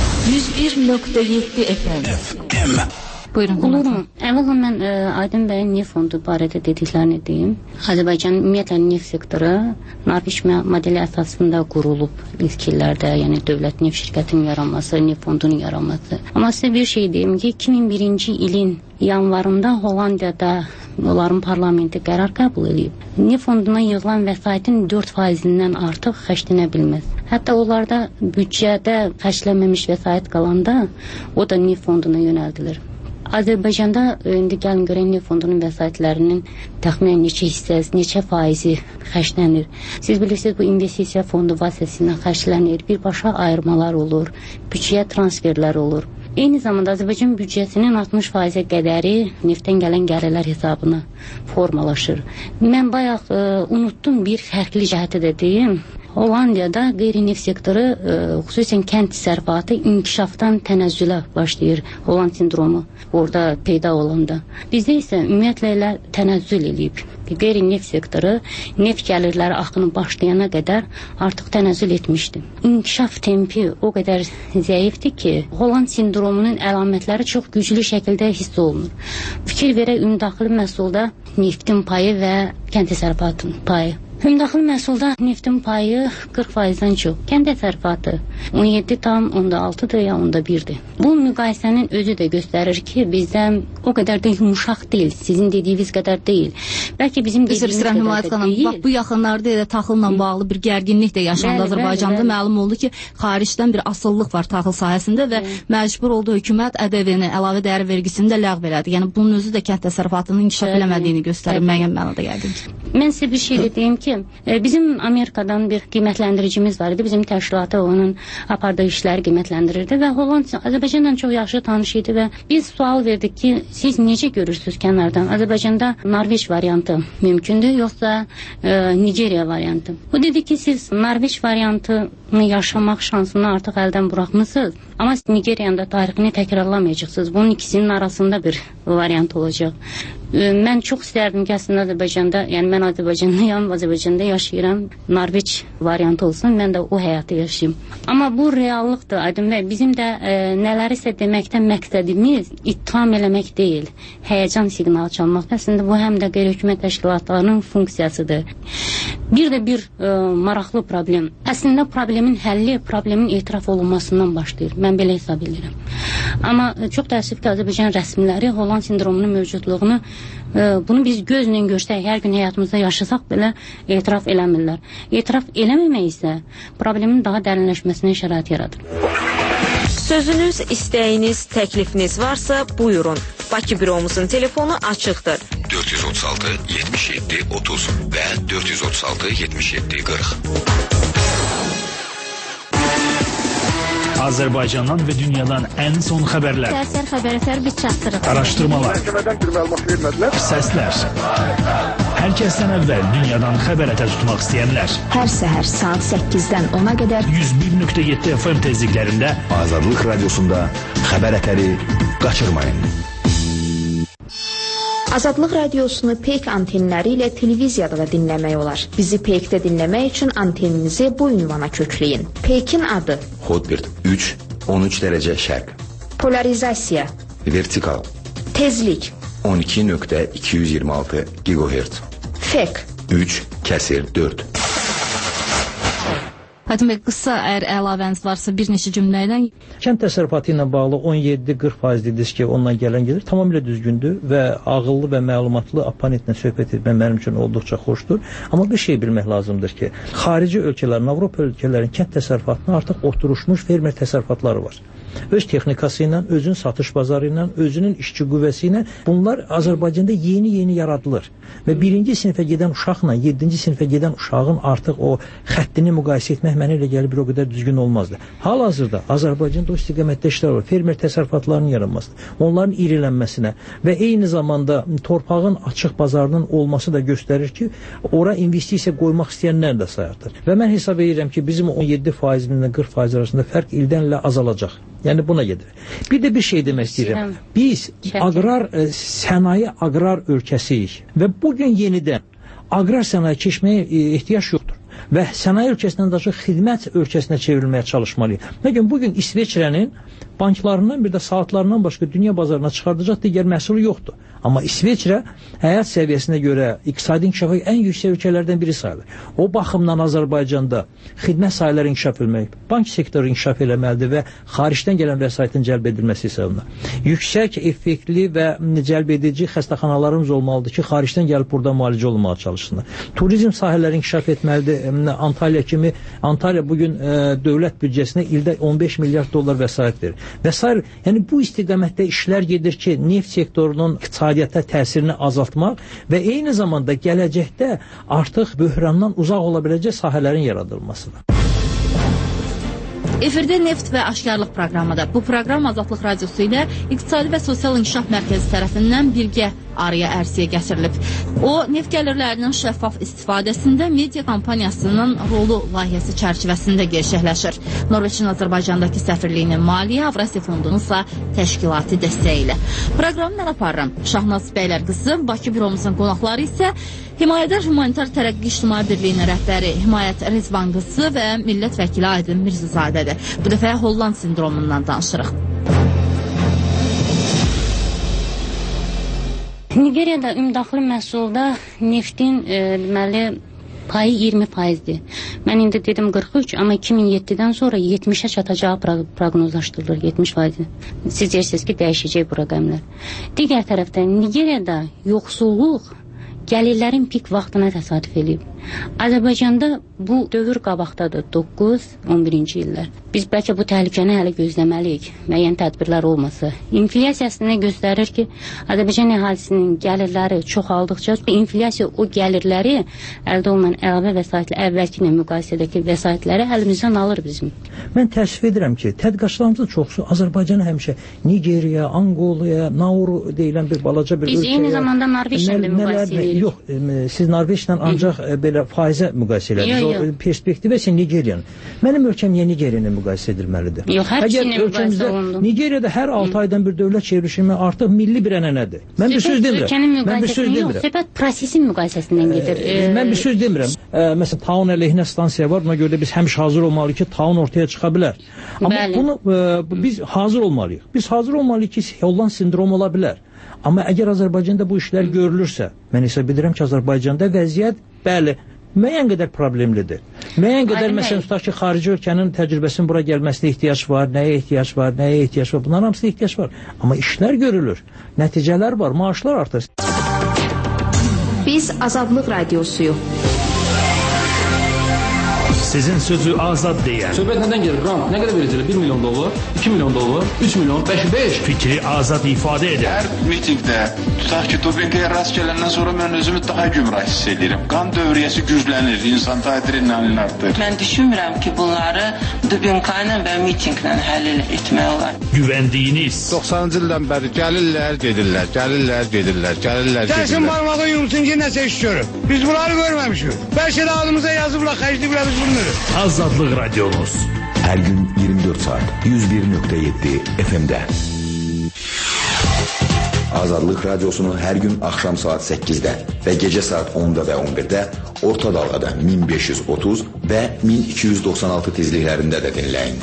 Speaker 13: 101.7 FM.
Speaker 21: Buyurun.
Speaker 24: Olurum. Əvvəla mən Aydın bəyin neft fondu barədə dediklərini deyim. Azərbaycan ümumiyyətlə neft sektoru Norveç modeli əsasında qurulub ilk illərdə, yəni dövlət neft şirkətinin yaranması, neft fondunun yaranması. Amma sizə bir şey deyim ki, 2001-ci ilin yanvarında Hollandiyada onların parlamenti qərar qəbul edib. Neft fonduna yığılan vəsaitin 4%-dən artıq xərclənə bilməz. Hətta onlarda büdcədə xərclənməmiş vəsait qalanda o da neft fonduna yönəldilir. Azərbaycanda indi gəlin görək neft fondunun vəsaitlərinin təxminən neçə hissəsi, neçə faizi xərclənir. Siz bilirsiniz, bu investisiya fondu vasitəsilə xərclənir, birbaşa ayırmalar olur, büdcəyə transferlər olur. Eyni zamanda Azərbaycan büdcəsinin 60% qədəri neftdən gələn gəlirlər hesabına formalaşır. Mən bayaq unutdum bir fərqli cəhəti də deyim. Hollandiyada qeyri-neft sektoru, xüsusən kənd təsərrüfatı inkişafdan tənəzzülə başlayır. Holland sindromu orada peyda olanda. Bizdə isə ümumiyyətlə elə tənəzzül eləyib. Qeyri-neft sektoru neft gəlirləri axını başlayana qədər artıq tənəzzül etmişdi. İnkişaf tempi o qədər zəifdir ki, Holland sindromunun əlamətləri çox güclü şəkildə hiss olunur. Fikir verək, ümumdaxili məhsulda neftin payı və kənd təsərrüfatının payı. Ümumdaxili məhsulda neftin payı 40%-dən çox. Kənd təsərrüfatı 17,6-dır ya 1-dir. Bu müqayisənin özü də göstərir ki, bizdən o qədər də yumuşaq deyil. Sizin dediyiniz qədər deyil. Bəlkə bizim dediyimiz qədər də deyil.
Speaker 21: Bax, bu yaxınlarda elə taxılla bağlı bir gərginlik də yaşandı Azərbaycanda. Məlum oldu ki, xaricdən bir asıllıq var taxıl sahəsində və məcbur oldu hökumət ƏDV-ni, əlavə dəyər vergisini də ləğv elədi. Yəni bunun özü də kənd təsərrüfatının inkişaf eləmədiyini göstərir müəyyən mənada yəqin ki.
Speaker 24: Mən sizə bir şey deyim ki, bizim Amerikadan bir qiymətləndiricimiz var idi. Bizim təşkilatı onun apardığı işləri qiymətləndirirdi və Holland Azərbaycanla çox yaxşı tanış idi və biz sual verdik ki, siz necə görürsünüz kənardan? Azərbaycanda Norveç variantı mümkündür, yoxsa Nigeriya variantı? O dedi ki, siz Norveç variantını yaşamaq şansını artıq əldən buraxmısınız, amma Nigeriyanın da tarixini təkrarlamayacaqsınız. Bunun ikisinin arasında bir variant olacaq. Mən çox istərdim ki, əslində Azərbaycanda, yəni mən Azərbaycanlıyam, Azərbaycanda yaşayıram, Norveç variantı olsun, mən də o həyatı yaşayayım. Amma bu reallıqdır, Aydın bəy. Bizim də nələrisə deməkdən məqsədimiz ittiham eləmək deyil, həyəcan siqnalı çalmaq. Əslində bu həm də qeyri-hökumət təşkilatlarının funksiyasıdır. Bir də bir maraqlı problem. Əslində problemin həlli, problemin etiraf olunmasından başlayır. Mən belə hesab edirəm. Amma çox təəssüf ki, Azərbaycan rəsmiləri Holland sindromunun mövcudluğunu, bunu biz gözlə görsək, hər gün həyatımızda yaşasaq belə etiraf eləmirlər. Etiraf eləməmək isə problemin daha dərinləşməsinə şərait yaradır.
Speaker 13: Sözünüz, istəyiniz, təklifiniz varsa buyurun. Bakı büromuzun telefonu açıqdır.
Speaker 10: 436 77 30 və 436 77 40.
Speaker 4: Azərbaycandan və dünyadan ən son xəbərlər.
Speaker 1: Səhər xəbərləri biz çatdırırıq.
Speaker 4: Araşdırmalar.
Speaker 2: Məhkəmədən bir məlumat vermədilər.
Speaker 4: Səslər. Hər kəsdən əvvəl dünyadan xəbər tutmaq istəyənlər.
Speaker 13: Hər səhər saat 8-dən 10-a qədər
Speaker 4: 101.7 FM tezliklərində
Speaker 10: Azadlıq Radiosunda xəbər ətəri qaçırmayın.
Speaker 13: Azadlıq Radiosunu PEYK antenləri ilə televiziyada da dinləmək olar. Bizi PEYK-də dinləmək üçün anteninizi bu ünvana kökləyin. PEYK-in adı
Speaker 10: Hotbird 3, 13 dərəcə şərq.
Speaker 13: Polarizasiya
Speaker 10: Vertikal.
Speaker 13: Tezlik
Speaker 10: 12.226 GHz.
Speaker 13: FEK
Speaker 10: 3/4.
Speaker 21: Aydın bəy, qısa əgər əlavəniz varsa bir neçə cümlə ilə.
Speaker 5: Kənd təsərrüfatı ilə bağlı 17-40% dediniz ki, ondan gələn gelir. Tamamilə düzgündür və ağıllı və məlumatlı opponentlə söhbət etmək mənim üçün olduqca xoşdur. Amma bir şey bilmək lazımdır ki, xarici ölkələrin, Avropa ölkələrin kənd təsərrüfatına artıq oturuşmuş fermer təsərrüfatları var. Öz texnikası ilə, özünün satış bazarı ilə, özünün işçi qüvvəsi ilə bunlar Azərbaycanda yeni yaradılır. Və 1-ci sinifə gedən uşaqla 7-ci sinifə gedən uşağın artıq o xəttini müqayisə etmək mənə elə gəlir bir o qədər düzgün olmazdı. Hal-hazırda Azərbaycanda o istiqamətdə işlər var. Fermer təsərrüfatlarının yaranmasına, onların irilənməsinə və eyni zamanda torpağın açıq bazarının olması da göstərir ki, ora investisiya qoymaq istəyənlər də sayardır. Və mən hesab edirəm ki, bizim 17% ilə 40% arasında fərq ildən ilə azalacaq. Yəni buna gedir. Bir də bir şey demək istəyirəm. Biz sənaye agrar ölkəsiyik və bugün yenidən agrar sənaye keçməyə ehtiyac yoxdur. Və sənaye ölkəsindən daha çox xidmət ölkəsinə çevrilməyə çalışmalıyıq. Lakin bugün İsveçrənin banklarından bir də saatlarından başqa dünya bazarına çıxardacaq digər məhsulu yoxdur. Amma İsveçrə həyat səviyyəsinə görə iqtisadi inkişafı ən yüksək ölkələrdən biri sayılır. O baxımdan Azərbaycanda xidmət sahələri inkişaf etməli, bank sektoru inkişaf eləməlidir və xaricdən gələn vəsaitin cəlb edilməsi hesabına. Yüksək, effektli və cəlb edici xəstəxanalarımız olmalıdır ki, xaricdən gəlib burada müalicə olunmağa çalışsınlar. Turizm sahələri inkişaf etməlidir. Antalya kimi, Antalya bugün dövlət büdcəsinə ildə 15 milyard dollar vəsait verir. Vəsait, yəni bu istiqamətdə işlər gedir ki, neft sektorunun iqtisadiyyata təsirini azaltmaq və eyni zamanda gələcəkdə artıq böhrandan uzaq ola biləcək sahələrin yaradılmasıdır.
Speaker 21: Efirdə Neft və Aşkarlıq proqramıdır. Bu proqram Azadlıq Radiosu ilə İqtisadi və Sosial İnkişaf Mərkəzi tərəfindən birgə araya ərsəyə gətirilib. O, neft gəlirlərinin şəffaf istifadəsində media kampaniyasının rolu layihəsi çərçivəsində gerçəkləşir. Norveçin Azərbaycandakı səfirliyinin maliyyə, Avrasiya fondunun ise təşkilati dəstəyi ilə. Proqramı mən aparıram. Şahnaz Bəylər qızı, Bakı büromuzun qonaqları isə Himayədar Humanitar Tərəqqi İctimai Birliyinin rəhbəri Himayət Rezvan qızı və millət vəkili Aydın Mirzazadədir. Bu dəfə Holland sindromundan danışırıq.
Speaker 24: Nigeriyada ümumdaxili məhsulda neftin deməli payı 20%'dir. Mən indi dedim 43, amma 2007'den sonra 70'e çatacağı proqnozlaşdırılır, 70%. Siz deyirsiniz ki, dəyişəcək bu rəqəmlər. Digər tərəfdən Nigeriyada yoxsulluq gəlirlərin pik vaxtına təsadüf edib. Azərbaycanda bu dövr qabaqdadır, 9-11-ci illər. Biz bəlkə bu təhlükəni hələ gözləməliyik, müəyyən tədbirlər olmasa. İnflyasiyası nə göstərir ki, Azərbaycan əhalisinin gəlirləri çoxaldıqca, inflyasiya o gəlirləri əldə olunan əlavə vəsaitlə əvvəlki ilə müqayisədəki vəsaitləri əlimizdən alır bizim.
Speaker 5: Mən təəssüf edirəm ki, tədqiqatçılarımızın çoxsu Azərbaycanı həmişə Nigeriya, Angolaya, Nauru deyilən bir balaca bir
Speaker 24: biz
Speaker 5: ölkəyə...
Speaker 24: Biz eyni zamanda Norveçlə də müqayisə edirik.
Speaker 5: Yox, siz Norveçlə ancaq belə faizə müqayisə edirsiniz. Perspektivə sən Nigeriyanın. Mənim ölkəm niyə Nigeriyanı müqayisə edilməlidir?
Speaker 24: Yox, hər ikisini müqayisə olundu.
Speaker 5: Nigeriyada hər 6 aydan bir dövlət çevrilişimi artıq milli bir ənənədir. Mən bir söz demirəm.
Speaker 24: Mən bir söz demirəm. Söhbət prosesin müqayisəsindən gedir.
Speaker 5: Mən bir söz demirəm. Məsələn, taun əleyhinə stansiya var. Buna görə də biz həmişə hazır olmalıyıq ki, taun ortaya çıxa bilər. Amma bunu biz hazır olmalıyıq. Biz hazır olmalıyıq ki, Holland sindromu ola bilər. Amma əgər Azərbaycanda bu işlər görülürsə, mən hesab edirəm ki, Azərbaycanda vəziyyət, bəli, müəyyən qədər problemlidir. Müəyyən qədər, məsələn, tutaq ki, xarici ölkənin təcrübəsinin bura gəlməsinə ehtiyac var, nəyə ehtiyac var, nəyə ehtiyac var, bunların hamısına ehtiyac var. Amma işlər görülür, nəticələr var, maaşlar artır.
Speaker 13: Biz Azadlıq Radiosuyuq.
Speaker 4: Sizin sözü azad deyən.
Speaker 18: Söhbət nədən gelir? Ram, nə qədər verəcəklər? 1 milyon dollar, 2 milyon dollar, 3 milyon, 5.
Speaker 4: Fikri azad ifadə edən.
Speaker 6: Hər mitingdə, tutaq ki, dopinqaya rast gələndən sonra mən özümü daha gümrah hiss edirəm. Qan dövriyyəsi güclənir, insan adrenalin artır.
Speaker 7: Mən düşünmürəm ki, bunları dopinqa ilə və mitinglə həll etmək olar.
Speaker 4: Güvəndiyiniz.
Speaker 8: 90-cı ildən bəri gəlirlər, gedirlər, gəlirlər, gedirlər, gəlirlər, gedirlər.
Speaker 19: Gəlsin barmağı yumsun ki, nəsə iş görür. Biz bunları görməmişik. Bəlkə də adımıza yazıblar, xərcliblər biz bunları.
Speaker 4: Azadlıq Radyomuz.
Speaker 10: Her gün 24 saat 101.7 FM'de. Azadlıq Radyosunu her gün akşam saat 8'de ve gece saat 10'da ve 11'de orta dalgada 1530 ve 1296 tizliklerinde de dinleyin.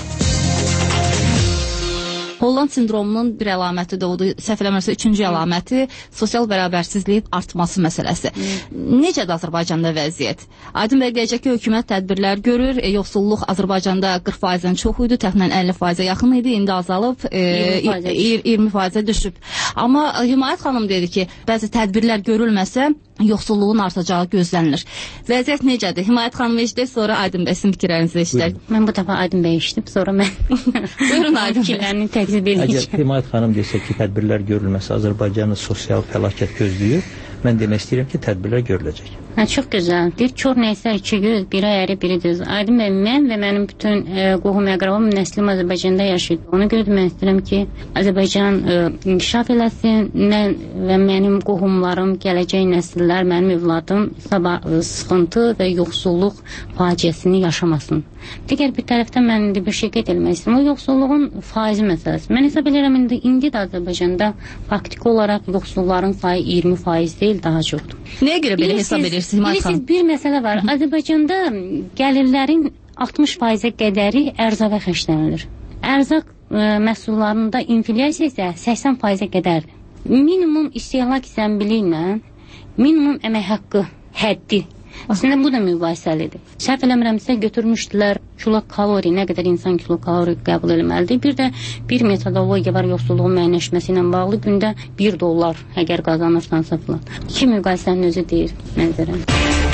Speaker 21: Holland sindromunun bir əlaməti də odur, səhv eləmirəmsə 3-cü əlaməti sosial bərabərsizliyin artması məsələsi. Necədir Azərbaycanda vəziyyət? Aydın bəy deyəcək ki, hökumət tədbirlər görür, yoxsulluq Azərbaycanda 40%-dən çox idi, təxminən 50%-ə yaxın idi, indi azalıb 20%-ə düşüb. Amma Himayət xanım dedi ki, bəzi tədbirlər görülməsə yoxsulluğun artacağı gözlənilir. Vəziyyət necədir? Himayət xanım eşidək, sonra Aydın bəy sizin fikirlərinizi eşidək.
Speaker 24: Mən bu dəfə Aydın bəy eşidib, sonra mən
Speaker 21: buyurun Aydın bəy.
Speaker 5: Əgər Himayət xanım desə ki, tədbirlər görülməsə Azərbaycanı sosial fəlakət gözləyir, mən demək istəyirəm ki, tədbirlər görüləcək.
Speaker 24: Çox gözəl. Bir kör nəysə 2 göz, biri əyri, biri düz. Aydın bəy, mən və mənim bütün qohum-əqrabam nəslim Azərbaycanda yaşayır. Ona görə demək istəyirəm ki, Azərbaycan inkişaf eləsin, mən və mənim qohumlarım, gələcək nəsillər, mənim övladım sabah sıxıntı və yoxsulluq faciəsini yaşamasın. Digər bir tərəfdən mən indi bir şey qeyd etmək istəyirəm. O yoxsulluğun faizi məsələsi. Mən hesab edirəm indi də Azərbaycanda faktiki olaraq yoxsulların sayı 20% deyil, daha çoxdur.
Speaker 21: Nəyə görə belə hesab edirsiniz?
Speaker 24: Bilirsiniz, bir məsələ var. Azərbaycanda gəlirlərin 60%-ə qədəri ərzaqə xərclənilir. Ərzaq məhsullarında inflyasiya isə 80%-ə qədərdir. Minimum istehlak zəmbiliylə minimum əmək haqqı həddi. Aslında bu da mübahisəlidir. Səhv eləmirəmsə götürmüşdülər kilokalori, nə qədər insan kilokalori qəbul etməlidir. Bir də bir metodologiya var yoxsulluğun müəyyənləşməsi ilə bağlı, gündə $1 əgər qazanırsansa falan. İki müqayisənin özü deyir mənzərəm.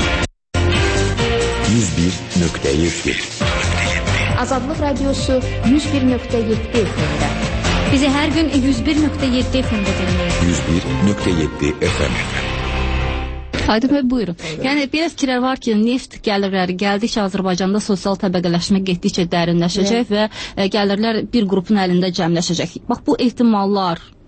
Speaker 10: 101.7
Speaker 13: Azadlıq Radiosu 101.7 FM-də.
Speaker 1: Bizi hər gün 101.7 FM-də dinləyin.
Speaker 10: 101.7 FM.
Speaker 21: Aydın bəy, buyurun. Yəni, belə fikirlər var ki, neft gəlirləri gəldikcə Azərbaycanda sosial təbəqələşmə getdikcə dərinləşəcək və gəlirlər bir qrupun əlində cəmləşəcək. Bax, bu ehtimallar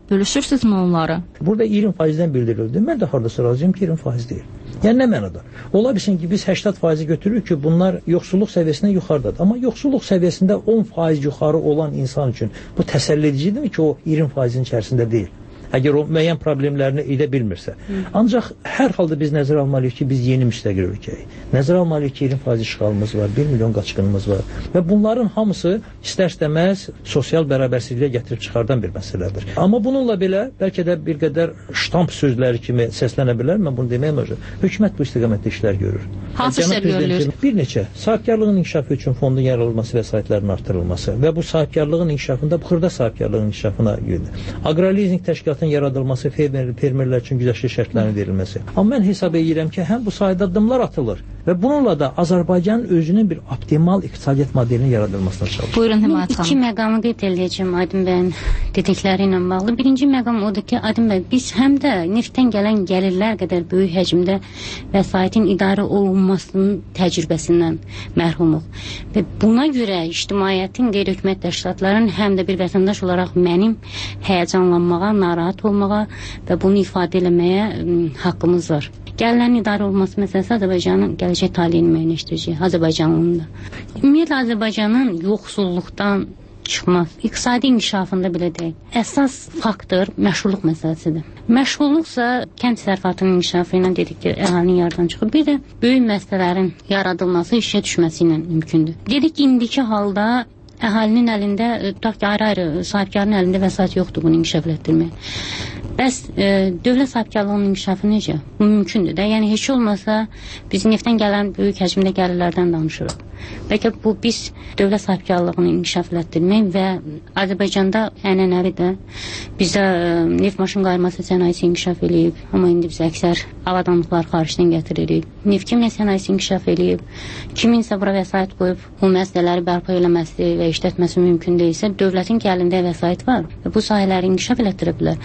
Speaker 21: bölüşürsünüzmü onları?
Speaker 5: Burada 20%-dən bildirildi. Mən də hardasa razıyam ki, 20% deyil. Yəni nə mənada? Ola bilsin ki, biz 80% götürürük ki, bunlar yoxsulluq səviyyəsindən yuxarıdadır. Amma yoxsulluq səviyyəsində 10% yuxarı olan insan üçün bu təsəlli edicidirmi ki, o 20%-in içərisində deyil? Əgər o müəyyən problemlərini edə bilmirsə. Ancaq hər halda biz nəzərə almalıyıq ki, biz yeni müstəqil ölkəyik. Nəzərə almalıyıq ki, 20% işğalımız var, 1 milyon qaçqınımız var və bunların hamısı istər-istəməz sosial bərabərsizliyə gətirib çıxardan bir məsələdir. Amma bununla belə, bəlkə də bir qədər ştamp sözləri kimi səslənə bilər, mən bunu deməyəm özü. Hökumət bu istiqamətdə işlər görür.
Speaker 21: Hansı işlər görülür?
Speaker 5: Bir neçə, sahibkarlığın inkişafı üçün fondun yaradılması vəsaitlərinin artırılması və bu sahibkarlığın inkişafında xırda sahibkarlığın inkişafına yönəlir. Aqrolizing təşkilatının yaradılması, fermerlər üçün güzəştli şərtlərin verilməsi. Amma mən hesab edirəm ki, həm bu sayda addımlar atılır və bununla da Azərbaycanın özünün bir optimal iqtisadiyyat modelinin yaradılmasına çalışır.
Speaker 21: Buyurun Himayət xanım.
Speaker 24: İki məqamı qeyd edəcəm Aydın bəyin dedikləri ilə bağlı. Birinci məqam odur ki, Aydın bəy, biz həm də neftdən gələn gəlirlər qədər böyük həcmdə vəsaitin idarə olunmasının təcrübəsindən mərhumuq. Və buna görə ictimaiyyətin, qeyri-hökumət təşkilatlarının həm də bir vətəndaş olaraq mənim həyəcanlanmağa, narahat olmağa və bunu ifadə eləməyə haqqımız var. Gəlirlərin idarə olunması məsələsi Azərbaycanın gələcək taleyini müəyyənləşdirəcək, Azərbaycanlının da. Ümumiyyətlə Azərbaycanın yoxsulluqdan çıxmaz, iqtisadi inkişafında belə deyil. Əsas faktor məşğulluq məsələsidir. Məşğulluqsa kənd təsərrüfatının inkişafı ilə dedik ki, əhalinin yaradan çıxır. Bir də böyük məsələlərin yaradılması, işə düşməsi ilə mümkündür. Dedik ki, indiki halda əhalinin əlində, tutaq ki, ayrı-ayrı sahibkarın əlində vəsait yoxdur bunu inkişaf etdirməyə. Bəs dövlət sahibkarlığının inkişafı necə? Bu mümkündür də. Yəni heç olmasa biz neftdən gələn böyük həcmdə gəlirlərdən danışırıq. Bəlkə bu biz dövlət sahibkarlığını inkişaf etdirmək və Azərbaycanda ənənəvidir. Bizdə neft maşın qayırması sənayesi inkişaf eləyib, amma indi biz əksər avadanlıqlar xaricdən gətiririk. Neft kimya sənayesi inkişaf eləyib. Kiminsə bura vəsait qoyub bu məsələləri bərpa eləməsi və işlətməsi mümkün deyilsə, dövlətin ki əlində vəsait var və bu sahələri inkişaf elətdirə bilər.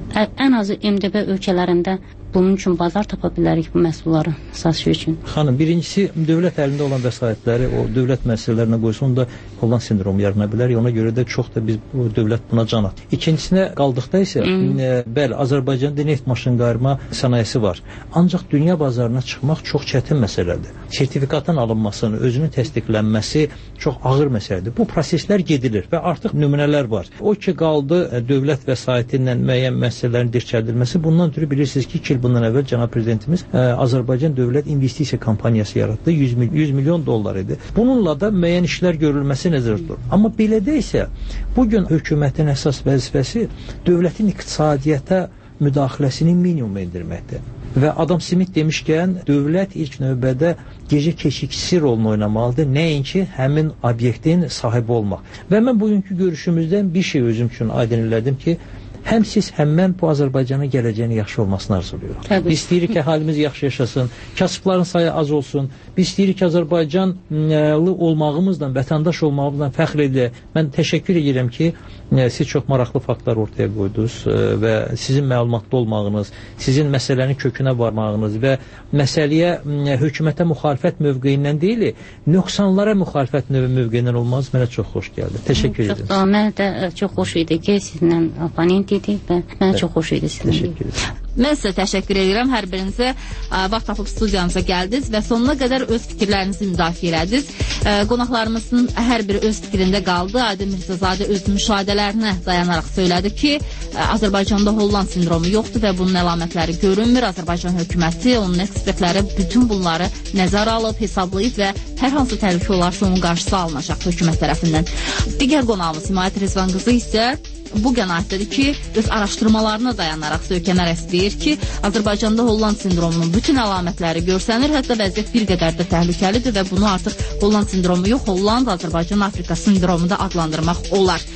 Speaker 24: Ən azı MDB ölkələrində bunun üçün bazar tapa bilərik bu məhsulları satışı üçün.
Speaker 5: Xanım, birincisi dövlət əlində olan vəsaitləri o dövlət müəssisələrinə qoysa, onda Holland sindromu yarana bilər. Ona görə də çox da biz bu dövlət buna can atır. İkincisinə qaldıqda isə bəli, Azərbaycanda neft maşın qayırma sənayesi var. Ancaq dünya bazarına çıxmaq çox çətin məsələdir. Sertifikatın alınmasının, özünün təsdiqlənməsi çox ağır məsələdir. Bu proseslər gedilir və artıq nümunələr var. O ki qaldı dövlət vəsaiti ilə müəyyən məsələlərin dirçəldilməsi. Bundan ötürü bilirsiniz ki, 2 il bundan əvvəl cənab prezidentimiz Azərbaycan Dövlət İnvestisiya Kampaniyası yaratdı. 100 milyon dollar idi. Bununla da müəyyən işlər görülməsi nəzərdə tutulur. Amma belə də isə bugün hökumətin əsas vəzifəsi dövlətin iqtisadiyyata müdaxiləsini minimuma endirməkdir. Və Adam Smith demişkən, dövlət ilk növbədə gecə keşikçisi rolunu oynamalıdır, nəinki həmin obyektin sahibi olmaq. Və mən bugünkü görüşümüzdən bir şey özüm üçün aydın elədim ki, həm siz, həm mən bu Azərbaycanın gələcəyini yaxşı olmasını arzuluyoruz. Biz istəyirik ki, əhalimiz yaxşı yaşasın, kasıbların sayı az olsun. Biz istəyirik ki, Azərbaycanlı olmağımızdan, vətəndaş olmağımızdan fəxr edək. Mən təşəkkür edirəm ki, siz çox maraqlı faktlar ortaya qoydunuz və sizin məlumatlı olmağınız, sizin məsələnin kökünə varmağınız və məsələyə hökumətə müxalifət mövqeyindən deyil, nöqsanlara müxalifət mövqeyindən olmanız mənə çox xoş gəldi. Təşəkkür edirəm.
Speaker 24: Mənə də çox xoş idi ki, sizinlə oponent idik və mənə çox xoş idi sizinlə.
Speaker 21: Mən sizə təşəkkür edirəm. Hər birinizə vaxt tapıb studiyamıza gəldiniz və sonuna qədər öz fikirlərinizi müdafiə elədiniz. Qonaqlarımızın hər biri öz fikrində qaldı. Aydın Mirzəzadə öz müşahidələrinə dayanaraq söylədi ki, Azərbaycanda Holland sindromu yoxdur və bunun əlamətləri görünmür. Azərbaycan hökuməti, onun ekspertləri bütün bunları nəzərə alıb, hesablayıb və hər hansı təhlükə olarsa onun qarşısı alınacaq hökumət tərəfindən. Digər qonağımız Himayət Rizvan qızı isə bu qənaətdədir ki, öz araşdırmalarına dayanaraq söykənərək deyir ki, Azərbaycanda Holland sindromunun bütün əlamətləri görsənir, hətta vəziyyət bir qədər də təhlükəlidir və bunu artıq Holland sindromu yox, Holland, Azərbaycan, Afrika sindromu da adlandırmaq olar.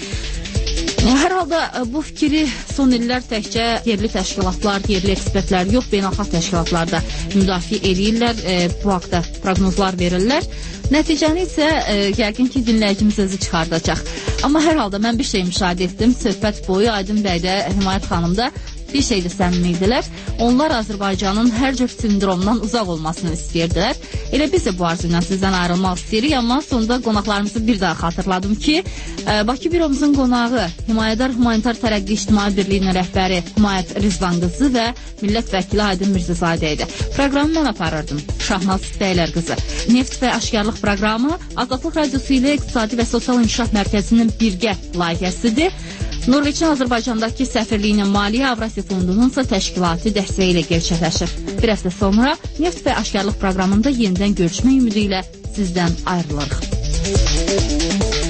Speaker 21: Hər halda bu fikri son illər təkcə yerli təşkilatlar, yerli ekspertlər yox, beynəlxalq təşkilatlar da müdafiə edirlər, bu haqda proqnozlar verirlər. Nəticəni isə yəqin ki, dinləyicimiz özü çıxardacaq. Amma hər halda mən bir şey müşahidə etdim, söhbət boyu Aydın bəydə, Himayət xanımda bir şeydə səmimi idilər. Onlar Azərbaycanın hər cür sindromdan uzaq olmasını istəyirdilər. Elə biz də bu arzu ilə sizdən ayrılmaq istəyirik, amma sonunda qonaqlarımızı bir daha xatırladım ki, Bakı büromuzun qonağı Himayədar Humanitar Tərəqqi İctimai Birliyinin rəhbəri Humayət Rizvan qızı və millət vəkili Aydın Mirzəzadə idi. Proqramı mən aparırdım. Şahnaz Bəylər qızı. Neft və aşkarlıq proqramı Azadlıq Radiosu ilə İqtisadi və Sosial İnkişaf Mərkəzinin birgə layihəsidir. Norveçin Azərbaycandakı səfirliyinin Maliyyə Avrasiya Fondunun ise təşkilati dəstəyi ilə gerçəkləşir. Bir həftə sonra neft və aşkarlıq proqramında yenidən görüşmək ümidi ilə sizdən ayrılırıq.